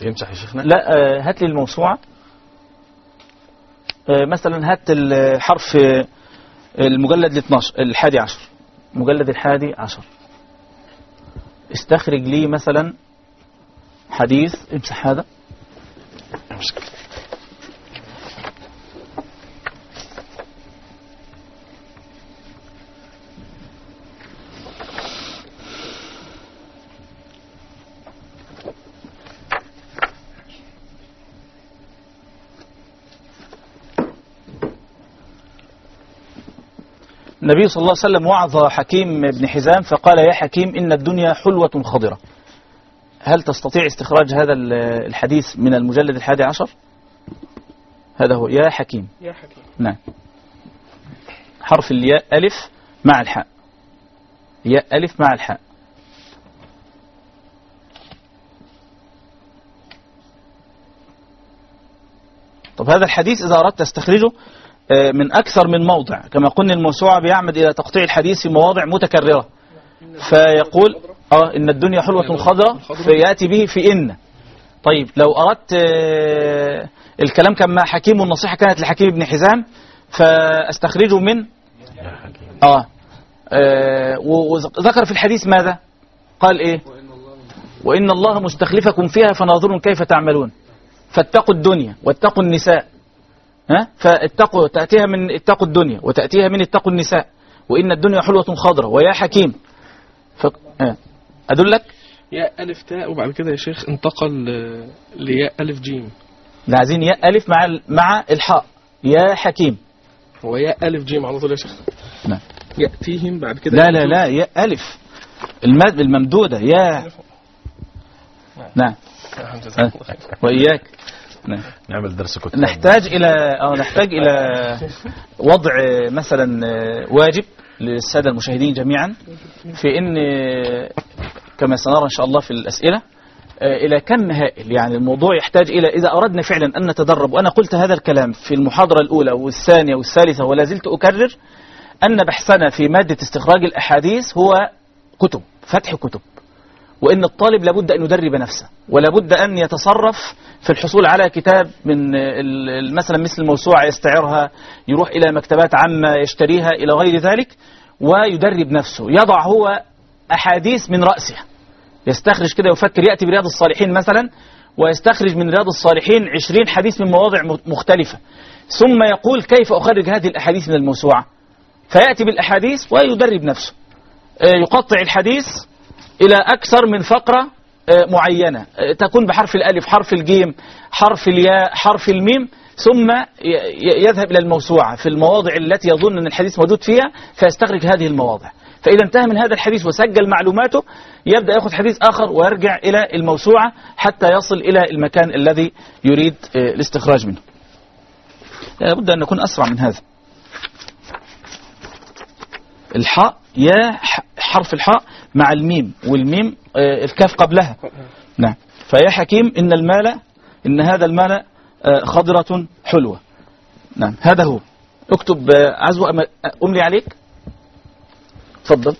يمسح يا شيخنا؟ لا آه، هات لي الموسوعة. آه، مثلا هات الحرف آه، المجلد الاثناشر الحادي عشر، مجلد الحادي عشر، استخرج لي مثلا حديث، امسح هذا. النبي صلى الله عليه وسلم وعظ حكيم بن حزام فقال: يا حكيم إن الدنيا حلوة خضرة. هل تستطيع استخراج هذا الحديث من المجلد الحادي عشر؟ هذا هو يا حكيم. يا حكيم. نعم، حرف الياء ألف مع الحاء، ياء ألف مع الحاء. طب هذا الحديث إذا أردت تستخرجه من أكثر من موضع، كما قلنا الموسوعة بيعمد إلى تقطيع الحديث في مواضع متكررة، فيقول آه إن الدنيا حلوة خضرة فيأتي به في إن. طيب لو أردت آه الكلام كما حكيم والنصيحة كانت لحكيم بن حزام، فأستخرجه من آه, آه وذكر في الحديث ماذا؟ قال إيه؟ وإن الله مستخلفكم فيها فناظر كيف تعملون، فاتقوا الدنيا واتقوا النساء. ها؟ فاتقوا تأتيها من اتقوا الدنيا وتأتيها من اتقوا النساء، وإن الدنيا حلوة خضرة ويا حكيم. ف... أدلك ياء ألف تاء وبعد كده يا شيخ انتقل لياء ألف جيم. لا، عايزين ياء ألف مع ال... مع الحاء، يا حكيم. هو ياء ألف جيم على طول يا شيخ. نعم. يأتيهم بعد كده. لا لا لا، ياء ألف المد الممدودة يا. نعم. وإياك. نعم. نعمل درس كتب. نحتاج إلى أو نحتاج إلى وضع مثلا واجب للسادة المشاهدين جميعا، في إن كما سنرى إن شاء الله في الأسئلة إلى كم هائل. يعني الموضوع يحتاج إلى، إذا أردنا فعلا أن نتدرب، وأنا قلت هذا الكلام في المحاضرة الأولى والثانية والثالثة ولا زلت أكرر، أن بحثنا في مادة استخراج الأحاديث هو كتب، فتح كتب، وإن الطالب لابد أن يدرب نفسه، ولابد أن يتصرف في الحصول على كتاب من مثلا مثل الموسوعة يستعرها، يروح إلى مكتبات عامة يشتريها إلى غير ذلك، ويدرب نفسه، يضع هو أحاديث من رأسه، يستخرج كده، يفكر، يأتي برياض الصالحين مثلا ويستخرج من رياض الصالحين عشرين حديث من مواضع مختلفة، ثم يقول كيف أخرج هذه الأحاديث من الموسوعة، فيأتي بالأحاديث ويدرب نفسه، يقطع الحديث إلى أكثر من فقرة معينة، تكون بحرف الألف، حرف الجيم، حرف الياء، حرف الميم، ثم يذهب إلى الموسوعة في المواضع التي يظن أن الحديث موجود فيها، فيستخرج هذه المواضع. فإذا انتهى من هذا الحديث وسجل معلوماته، يبدأ يأخذ حديث آخر ويرجع إلى الموسوعة حتى يصل إلى المكان الذي يريد الاستخراج منه. لابد أن نكون أسرع من هذا. الحاء، يا حرف الحاء مع الميم، والميم الكاف قبلها. نعم. فيا حكيم إن المال، إن هذا المال خضرة حلوة. نعم، هذا هو. اكتب عزوة أملي عليك. تفضل.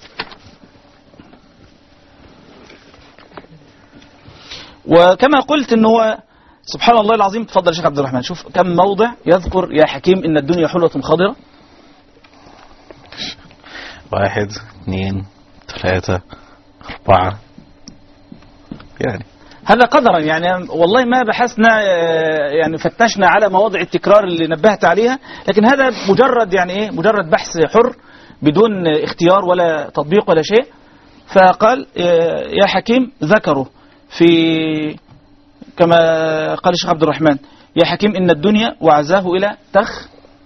وكما قلت إن هو سبحان الله العظيم. تفضل يا شيخ عبد الرحمن. شوف كم موضع يذكر يا حكيم إن الدنيا حلوة خضرة. واحد، اثنين، ثلاثة، أربعة، يعني هذا قدرا. يعني والله ما بحثنا، يعني فتشنا على مواضع التكرار اللي نبهت عليها، لكن هذا مجرد يعني ايه مجرد بحث حر بدون اختيار ولا تطبيق ولا شيء. فقال يا حكيم، ذكره في كما قال الشيخ عبد الرحمن، يا حكيم إن الدنيا، وعزاه إلى تخ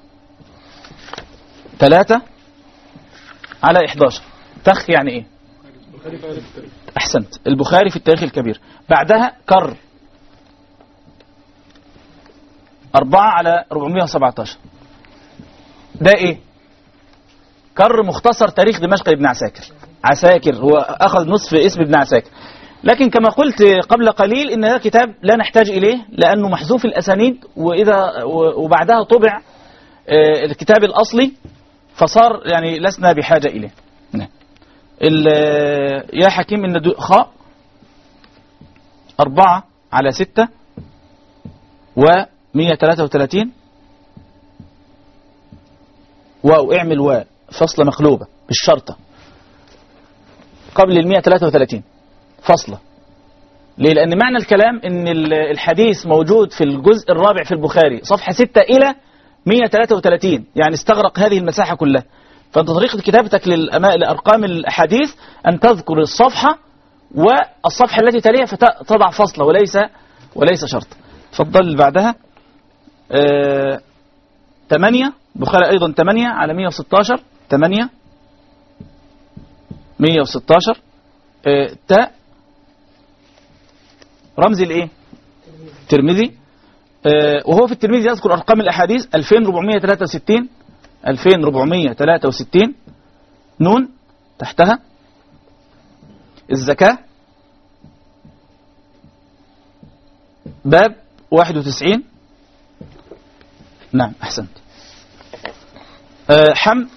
ثلاثة على إحدى عشر. تخ يعني ايه؟ أحسنت، البخاري في التاريخ الكبير. بعدها كر أربعة على أربعمائة وسبعة عشر. ده إيه؟ كر مختصر تاريخ دمشق ابن عساكر. عساكر هو أخذ نصف اسم ابن عساكر، لكن كما قلت قبل قليل إن هذا كتاب لا نحتاج إليه لأنه محذوف الأسانيد، وإذا وبعدها طبع الكتاب الأصلي، فصار يعني لسنا بحاجة إليه. يا حكيم إن خاء أربعة على ستة ومية تلاتة وتلاتين واو اعمل واو فصلة مقلوبة بالشرطة قبل المية تلاتة وتلاتين فصلة. ليه؟ لأن معنى الكلام ان الحديث موجود في الجزء الرابع في البخاري صفحة ستة إلى مية تلاتة وتلاتين، يعني استغرق هذه المساحة كلها. فأنت طريقة كتابتك لأرقام الأحاديث أن تذكر الصفحة والصفحة التي تليها فتضع فصلة وليس وليس شرط. تفضل بعدها آه ثمانية بخاري أيضا ثمانية على مية وستاشر ثمانية مية وستاشر آه تاء رمز الايه؟ ترمذي. آه وهو في الترمذي يذكر أرقام الأحاديث ألفين وأربعمية وثلاثة وستين ألفين وأربعمية وثلاثة وستين نون تحتها. الزكاة باب واحد وتسعين نعم أحسنت. أه حم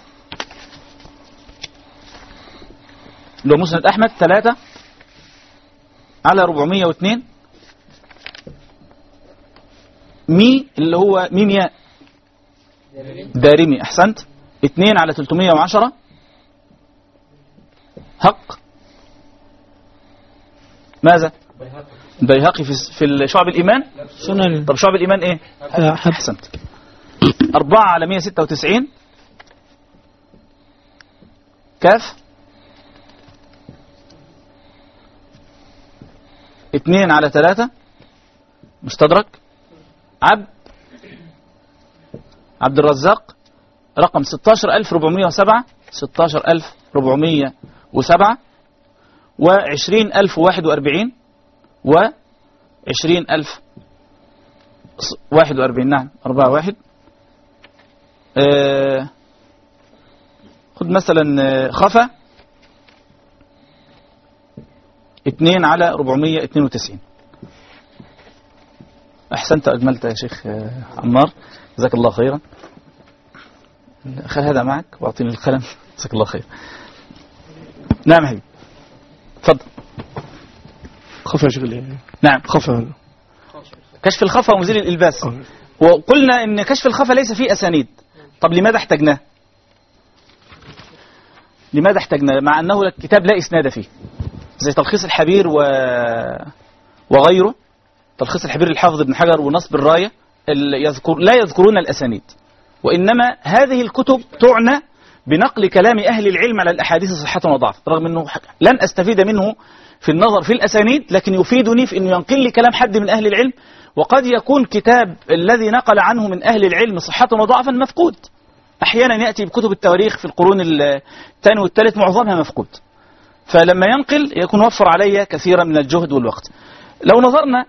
لو مسند أحمد ثلاثة على أربعمية واثنين. مي اللي هو ميم ياء دارمي أحسنت اثنين على ثلاثمية وعشرة. حق ماذا؟ بيهقي في في شعب الإيمان سنن. طب شعب الإيمان إيه؟ أحسنت. أربعة على مية ستة وتسعين. كاف اثنين على ثلاثة مستدرك. عبد عبد الرزاق رقم ستاشر ألف وأربعمية وسبعة ستاشر ألف وأربعمية وسبعة وعشرين ألف وواحد وأربعين وعشرين ألف واحد وأربعين نعم أربعة واحد. آه خد مثلا خفا اثنين على أربعمية واثنين وتسعين. أحسنت أجملت يا شيخ عمار جزاك الله خيرا. خل هذا معك واعطيني القلم جزاك الله خير. نعم حبيبي تفضل. خفا شغل نعم خفا كشف الخفا ومزيل الإلباس. وقلنا إن كشف الخفا ليس فيه أسانيد. طب لماذا احتجناه؟ لماذا احتجناه مع أنه الكتاب لا إسناد فيه زي تلخيص الحبير و... وغيره. تلخيص الحبير الحافظ ابن حجر ونصب الراية يذكر لا يذكرون الأسانيد، وإنما هذه الكتب تعنى بنقل كلام أهل العلم على الأحاديث صحة وضعف، رغم أنه لن أستفيد منه في النظر في الأسانيد، لكن يفيدني في أنه ينقل لي كلام حد من أهل العلم. وقد يكون كتاب الذي نقل عنه من أهل العلم صحة وضعفا مفقود. أحيانا يأتي بكتب التواريخ في القرون الثاني والثالث معظمها مفقود، فلما ينقل يكون وفر علي كثيرا من الجهد والوقت. لو نظرنا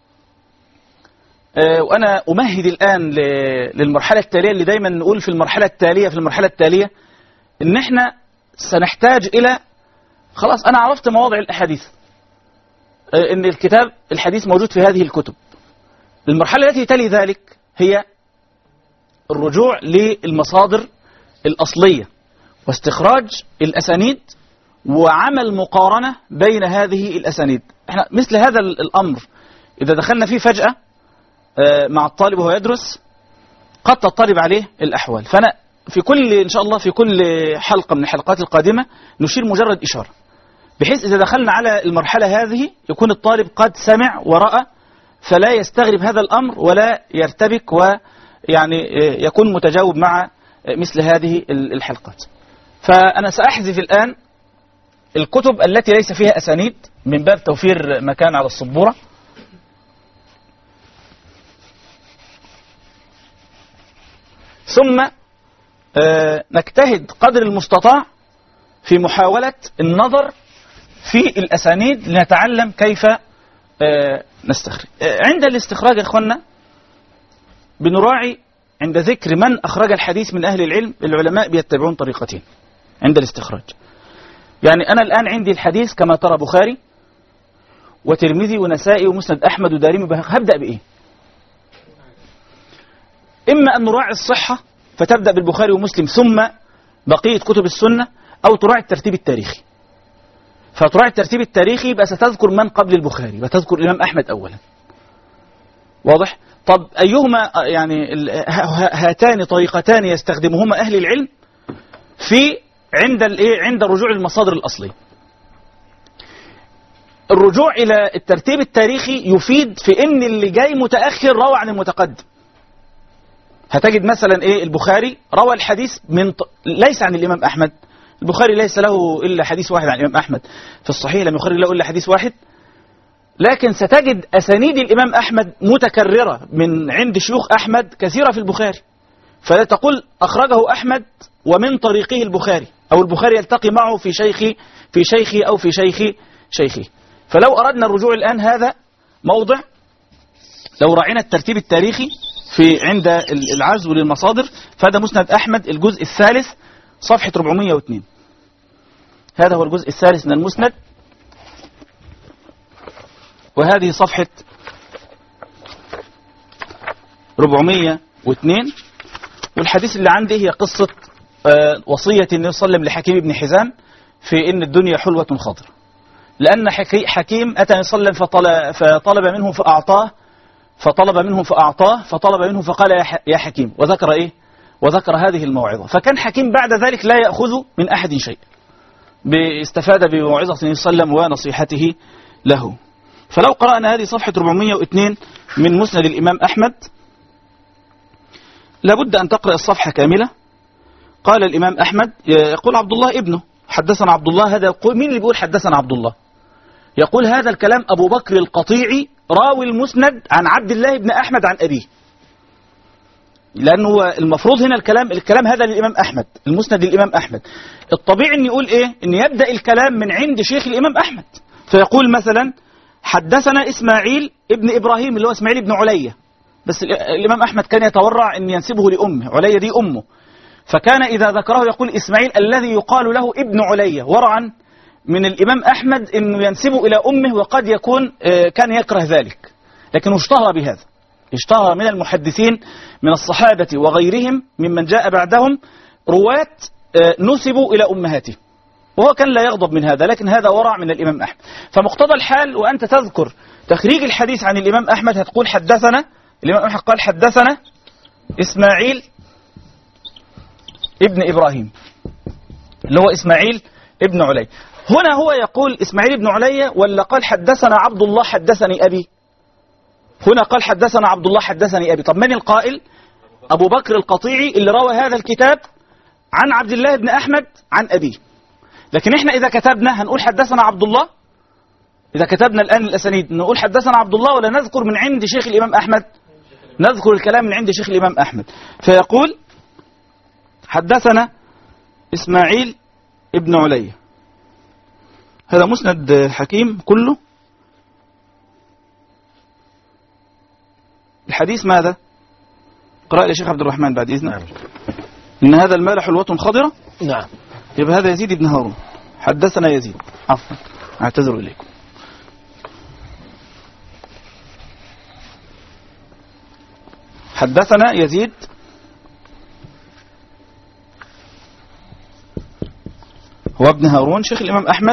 وأنا أمهد الآن للمرحلة التالية اللي دايما نقول في المرحلة التالية في المرحلة التالية إن إحنا سنحتاج إلى خلاص أنا عرفت مواضع الأحاديث إن الكتاب الحديث موجود في هذه الكتب. المرحلة التي تلي ذلك هي الرجوع للمصادر الأصلية واستخراج الأسانيد وعمل مقارنة بين هذه الأسانيد. إحنا مثل هذا الأمر إذا دخلنا فيه فجأة مع الطالب وهو يدرس قد تضطرب عليه الأحوال. فأنا في كل إن شاء الله في كل حلقة من الحلقات القادمة نشير مجرد إشارة، بحيث إذا دخلنا على المرحلة هذه يكون الطالب قد سمع ورأى، فلا يستغرب هذا الأمر ولا يرتبك ويعني يكون متجاوب مع مثل هذه الحلقات. فأنا سأحذف الآن الكتب التي ليس فيها أسانيد من باب توفير مكان على السبورة. ثم نجتهد قدر المستطاع في محاولة النظر في الأسانيد لنتعلم كيف نستخرج. عند الاستخراج يا إخوانا بنراعي عند ذكر من أخرج الحديث من أهل العلم، العلماء بيتبعون طريقتين عند الاستخراج. يعني أنا الآن عندي الحديث كما ترى بخاري وترمذي ونسائي ومسند أحمد ودارمي وبيهقي. هبدأ بإيه؟ إما أن نراعي الصحة فتبدأ بالبخاري ومسلم ثم بقية كتب السنة، أو تراعي الترتيب التاريخي. فتراعي الترتيب التاريخي يبقى ستذكر من قبل البخاري وتذكر الإمام أحمد أولا، واضح؟ طب أيهما يعني هاتان طريقتان يستخدمهما أهل العلم في عند الايه عند الرجوع للمصادر الأصلية. الرجوع إلى الترتيب التاريخي يفيد في إن اللي جاي متأخر روى عن المتقدم. هتجد مثلا إيه البخاري روى الحديث من ط... ليس عن الإمام أحمد. البخاري ليس له إلا حديث واحد عن الإمام أحمد في الصحيح، لم يخرج له إلا حديث واحد، لكن ستجد أسانيد الإمام أحمد متكررة من عند شيوخ أحمد كثيرة في البخاري، فلا تقول أخرجه أحمد ومن طريقه البخاري، أو البخاري يلتقي معه في شيخي في شيخي أو في شيخي شيخي. فلو أردنا الرجوع الآن هذا موضع، لو راعينا الترتيب التاريخي في عند العزو للمصادر، فهذا مسند أحمد الجزء الثالث صفحة أربعمائة واثنين. هذا هو الجزء الثالث من المسند، وهذه صفحة أربعمائة واثنين. والحديث اللي عندي هي قصة وصية النبي صلى الله عليه وسلم لحكيم بن حزام في إن الدنيا حلوة خضر، لأن حكيم أتى النبي صلى الله عليه وسلم فطلب منه فأعطاه، فطلب منه فأعطاه فطلب منه فقال يا حكيم، وذكر إيه وذكر هذه الموعظة. فكان حكيم بعد ذلك لا يأخذ من أحد شيء، استفاد بموعظة النبي صلى الله عليه وسلم ونصيحته له. فلو قرأنا هذه صفحة أربعمائة واثنين من مسند الإمام أحمد، لابد أن تقرأ الصفحة كاملة. قال الإمام أحمد، يقول عبد الله ابنه حدثنا عبد الله، هذا يقول مين اللي بيقول حدثنا عبد الله؟ يقول هذا الكلام أبو بكر القطيعي راوي المسند عن عبد الله بن أحمد عن أبيه، لأنه المفروض هنا الكلام الكلام هذا للإمام أحمد، المسند للإمام أحمد. الطبيعي أن يقول إيه؟ أن يبدأ الكلام من عند شيخ الإمام أحمد، فيقول مثلا حدثنا إسماعيل ابن إبراهيم اللي هو إسماعيل ابن علية، بس الإمام أحمد كان يتورع أن ينسبه لأمه، علية دي أمه، فكان إذا ذكره يقول إسماعيل الذي يقال له ابن علية، ورعا من الإمام أحمد أنه ينسبه إلى أمه، وقد يكون كان يكره ذلك، لكنه اشتهر بهذا، اشتهر من المحدثين من الصحابة وغيرهم ممن جاء بعدهم رواة نسبوا إلى أمهاته، وهو كان لا يغضب من هذا، لكن هذا ورع من الإمام أحمد. فمقتضى الحال وأنت تذكر تخريج الحديث عن الإمام أحمد هتقول حدثنا الإمام أحمد قال حدثنا إسماعيل ابن إبراهيم اللي هو إسماعيل ابن علي. هنا هو يقول إسماعيل ابن علي ولا قال حدثنا عبد الله حدثني أبي؟ هنا قال حدثنا عبد الله حدثني أبي. طب من القائل؟ أبو بكر القطيعي اللي روى هذا الكتاب عن عبد الله بن أحمد عن أبيه. لكن إحنا إذا كتبنا هنقول حدثنا عبد الله، إذا كتبنا الآن الأسانيد نقول حدثنا عبد الله، ولا نذكر من عند شيخ الإمام أحمد؟ نذكر الكلام من عند شيخ الإمام أحمد. فيقول حدثنا إسماعيل ابن علي، هذا مسند حكيم كله. الحديث ماذا؟ قرأ لي شيخ عبد الرحمن بعد إذنك. نعم. إن هذا المال حلوة خضرة. نعم. يبقى هذا يزيد بن هارون. حدثنا يزيد، عفوا أعتذر إليكم. حدثنا يزيد هو ابن هارون شيخ الإمام أحمد.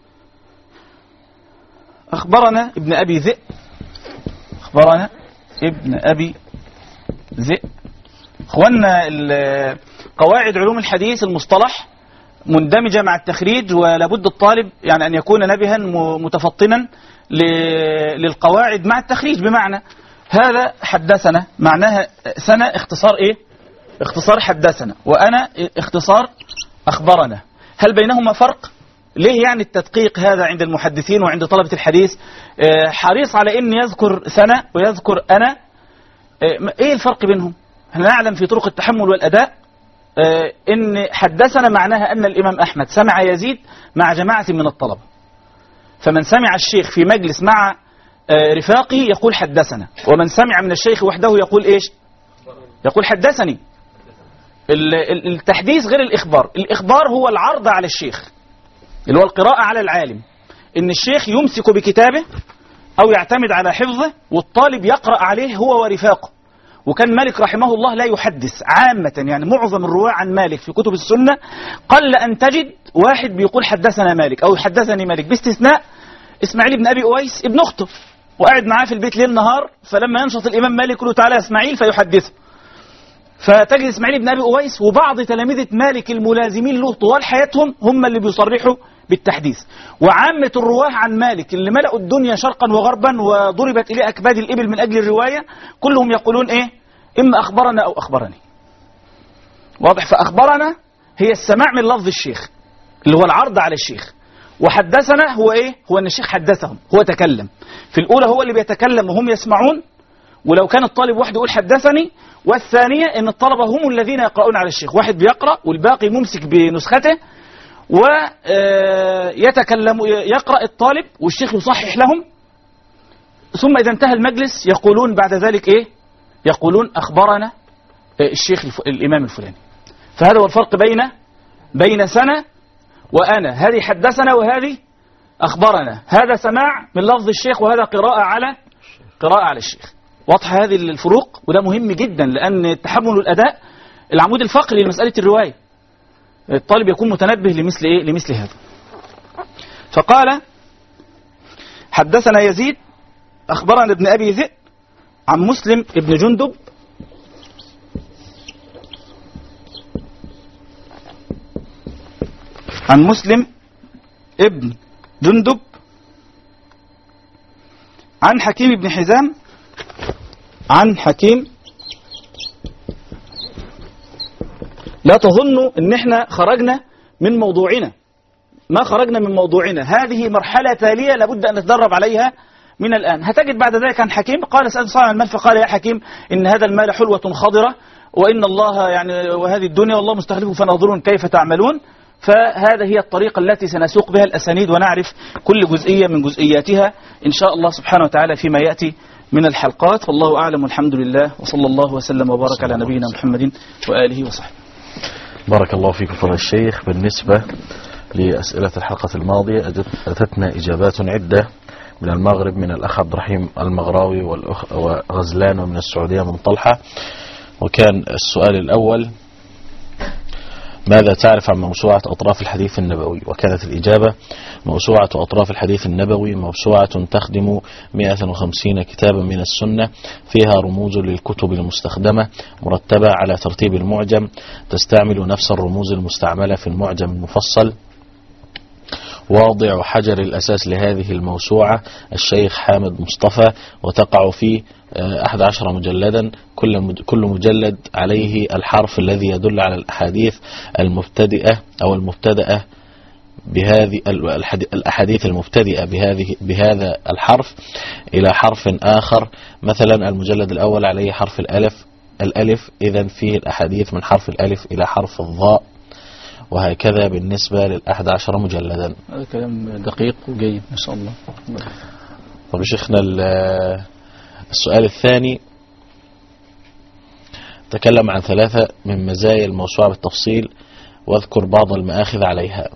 أخبرنا ابن أبي ذئب، أخبرنا ابن أبي ذئب. أخوانا قواعد علوم الحديث المصطلح مندمجة مع التخريج، ولابد الطالب يعني أن يكون نبها متفطنا للقواعد مع التخريج. بمعنى هذا حدثنا معناها سنة اختصار إيه؟ اختصار حدثنا، وأنا اختصار أخبرنا. هل بينهما فرق؟ ليه يعني التدقيق هذا عند المحدثين وعند طلبة الحديث حريص على أن يذكر سنة ويذكر أنا؟ إيه الفرق بينهم؟ احنا نعلم في طرق التحمل والأداء أن حدثنا معناها أن الإمام أحمد سمع يزيد مع جماعة من الطلبة، فمن سمع الشيخ في مجلس مع رفاقه يقول حدثنا، ومن سمع من الشيخ وحده يقول إيش؟ يقول حدثني. التحديث غير الإخبار. الإخبار هو العرض على الشيخ اللي هو القراءة على العالم، إن الشيخ يمسك بكتابه أو يعتمد على حفظه والطالب يقرأ عليه هو ورفاقه. وكان مالك رحمه الله لا يحدث عامة، يعني معظم الرواة عن مالك في كتب السنة قل أن تجد واحد بيقول حدثنا مالك أو حدثني مالك، باستثناء إسماعيل بن أبي أويس ابن أخته وقاعد معاه في البيت ليل نهار، فلما ينشط الإمام مالك يقول له تعالى يا إسماعيل فيحدثه. فتجد إسماعيل بن أبي أويس وبعض تلامذة مالك الملازمين له طوال حياتهم هم اللي بيصرحوا بالتحديث. وعامة الرواه عن مالك اللي ملأوا الدنيا شرقا وغربا وضربت إليه أكباد الإبل من أجل الرواية كلهم يقولون إيه؟ إما أخبرنا أو أخبرني. واضح؟ فأخبرنا هي السماع من لفظ الشيخ اللي هو العرض على الشيخ، وحدثنا هو إيه؟ هو أن الشيخ حدثهم، هو تكلم. في الأولى هو اللي بيتكلم وهم يسمعون، ولو كان الطالب وحده يقول حدثني. والثانية أن الطلبة هم الذين يقرؤون على الشيخ، واحد بيقرأ والباقي ممسك بنسخته ويتكلم يقرأ الطالب والشيخ يصحح لهم، ثم إذا انتهى المجلس يقولون بعد ذلك إيه؟ يقولون أخبرنا الشيخ الف... الإمام الفلاني. فهذا هو الفرق بين بين سنة وأنا، هذه حدثنا وهذه أخبرنا، هذا سماع من لفظ الشيخ وهذا قراءة على قراءة على الشيخ. واضح هذه الفروق؟ وده مهم جدا لأن تحمل الأداء العمود الفقري لمسألة الرواية، الطالب يكون متنبه لمثل إيه؟ لمثل هذا. فقال حدثنا يزيد أخبرنا ابن أبي ذئب عن مسلم ابن جندب عن مسلم ابن جندب عن حكيم بن حزام عن حكيم. لا تظنوا ان احنا خرجنا من موضوعنا، ما خرجنا من موضوعنا، هذه مرحلة تالية لابد ان نتدرب عليها من الآن. هتجد بعد ذلك عن حكيم قال سألت صاحب المال فقال يا حكيم إن هذا المال حلوة خضرة وإن الله يعني وهذه الدنيا والله مستخلفه فناظرون كيف تعملون. فهذا هي الطريقة التي سنسوق بها الأسانيد ونعرف كل جزئية من جزئياتها إن شاء الله سبحانه وتعالى فيما يأتي من الحلقات. والله أعلم والحمد لله وصلى الله وسلم وبارك على نبينا محمد وآله وصحبه. بارك الله فيكم فضل الشيخ. بالنسبة لأسئلة الحلقة الماضية أتتنا إجابات عدة من المغرب من الأخ عبد الرحيم المغراوي والأخ وغزلان، ومن السعودية من طلحة. وكان السؤال الأول ماذا تعرف عن موسوعة أطراف الحديث النبوي؟ وكانت الإجابة موسوعة أطراف الحديث النبوي موسوعة تخدم مئة وخمسين كتابا من السنة، فيها رموز للكتب المستخدمة مرتبة على ترتيب المعجم، تستعمل نفس الرموز المستعملة في المعجم المفصل. واضع حجر الأساس لهذه الموسوعة الشيخ حامد مصطفى، وتقع في أحد عشر مجلدا، كل مجلد عليه الحرف الذي يدل على الأحاديث المبتدئة أو المبتدأة بهذه الأحاديث المبتدئة بهذه بهذا الحرف إلى حرف آخر. مثلا المجلد الأول عليه حرف الألف الألف إذن فيه الأحاديث من حرف الألف إلى حرف الضاء، وهكذا بالنسبة للأحد عشر مجلدا. هذا كلام دقيق وجيد ما شاء الله. طب شيخنا السؤال الثاني تكلم عن ثلاثة من مزايا الموسوعة بالتفصيل واذكر بعض المآخذ عليها.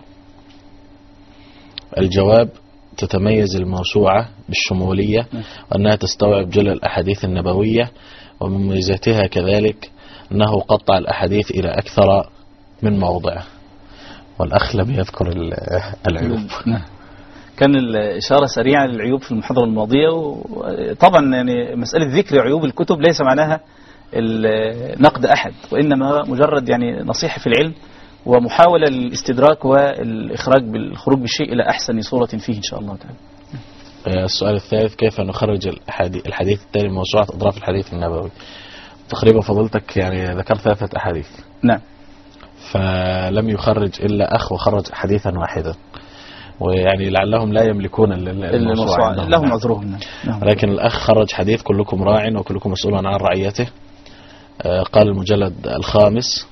الجواب: تتميز الموسوعة بالشمولية وأنها تستوعب جل الأحاديث النبوية، ومن مميزاتها كذلك أنه قطع الأحاديث إلى أكثر من موضع. والأخ لم يذكر العيوب. كان الإشارة سريعة للعيوب في المحاضرة الماضية، وطبعا يعني مسألة ذكر عيوب الكتب ليس معناها نقد أحد، وإنما مجرد يعني نصيحة في العلم ومحاولة للاستدراك والإخراج بالخروج بالشيء إلى أحسن صورة فيه إن شاء الله تعالى. السؤال الثالث: كيف نخرج الحديث التالي من موسوعة أطراف الحديث النبوي؟ تقريبا فضلتك يعني ذكرت ثلاثة أحاديث. نعم. فلم يخرج إلا أخ وخرج حديثا واحدا، ويعني لعلهم لا يملكون الموسوعة، لهم عذرهم. لكن الأخ خرج حديث كلكم راع وكلكم مسؤول عن رعيته. قال المجلد الخامس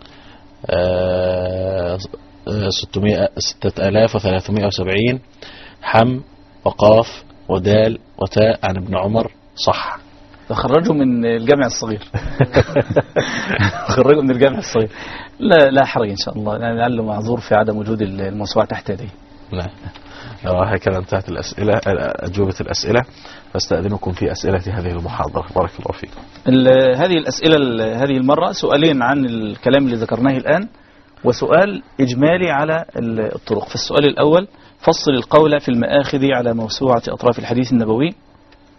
ستة آلاف وثلاثمائة وسبعين حم وقاف ودال وتاء عن ابن عمر صح. تخرجوا من الجامع الصغير. تخرجوا من الجامع الصغير. لا لا حرج إن شاء الله، لعله معذور في عدم وجود الموسوعة تحت يديه. لا. وهكذا انتهت الأسئلة أجوبة الأسئلة، فاستأذنكم في أسئلة هذه المحاضرة. بارك الله فيكم. هذه الأسئلة هذه المرة سؤالين عن الكلام اللي ذكرناه الآن، وسؤال إجمالي على الطرق. فالسؤال الأول: فصل القول في المآخذ على موسوعة أطراف الحديث النبوي.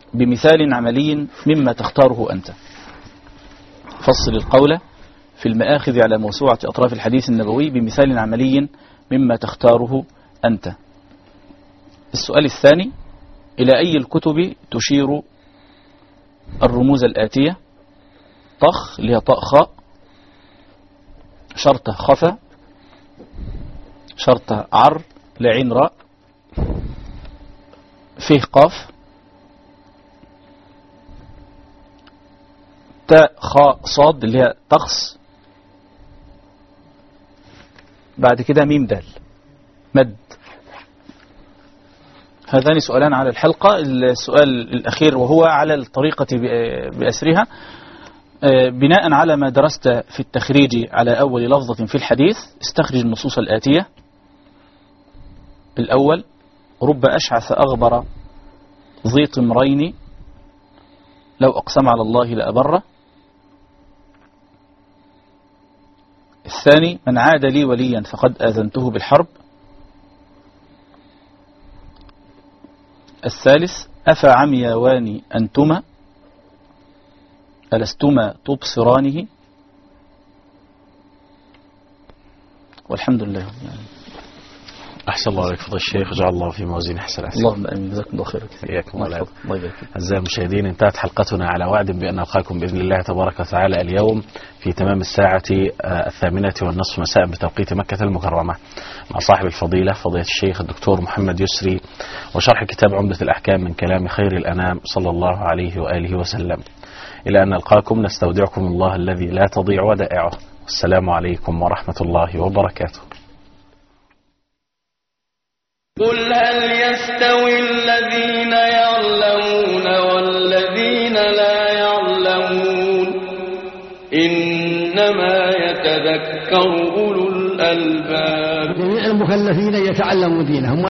بمثال عملي مما تختاره أنت. فصل القول في المآخذ على موسوعة أطراف الحديث النبوي بمثال عملي مما تختاره أنت. السؤال الثاني: إلى أي الكتب تشير الرموز الآتية؟ طخ اللي هي طاء خاء، شرطة خفا، شرطة عر لعين راء، فيه قاف، تاء خاء صاد اللي هي تخص، بعد كده ميم دال مد. هذان سؤالان على الحلقة. السؤال الأخير وهو على الطريقة بأسرها، بناء على ما درست في التخريج على أول لفظة في الحديث استخرج النصوص الآتية. الأول: رب أشعث أغبر ذي طمرين لو أقسم على الله لأبره. الثاني: من عاد لي وليا فقد آذنته بالحرب. الثالث: أفعمياوان أنتما ألستما تبصرانه. والحمد لله. أحسن الله عليك فضل الشيخ، جعل الله في موازين حسنات. اللهم آمين. جزاكم الله خيرا. إياكم الله. الله يبارك فيك. أعزائي المشاهدين، انتهت حلقتنا على وعد بأن نلقاكم بإذن الله تبارك وتعالى اليوم في تمام الساعة الثامنة والنصف مساء بتوقيت مكة المكرمة مع صاحب الفضيلة فضيلة الشيخ الدكتور محمد يسري، وشرح كتاب عمدة الأحكام من كلام خير الأنام صلى الله عليه وآله وسلم. إلى أن نلقاكم نستودعكم الله الذي لا تضيع ودائعه. السلام عليكم ورحمة الله وبركاته. قل هل يستوي الذين يعلمون والذين لا يعلمون إنما يتذكر أولو الألباب. جميع المكلفين يتعلموا دينهم.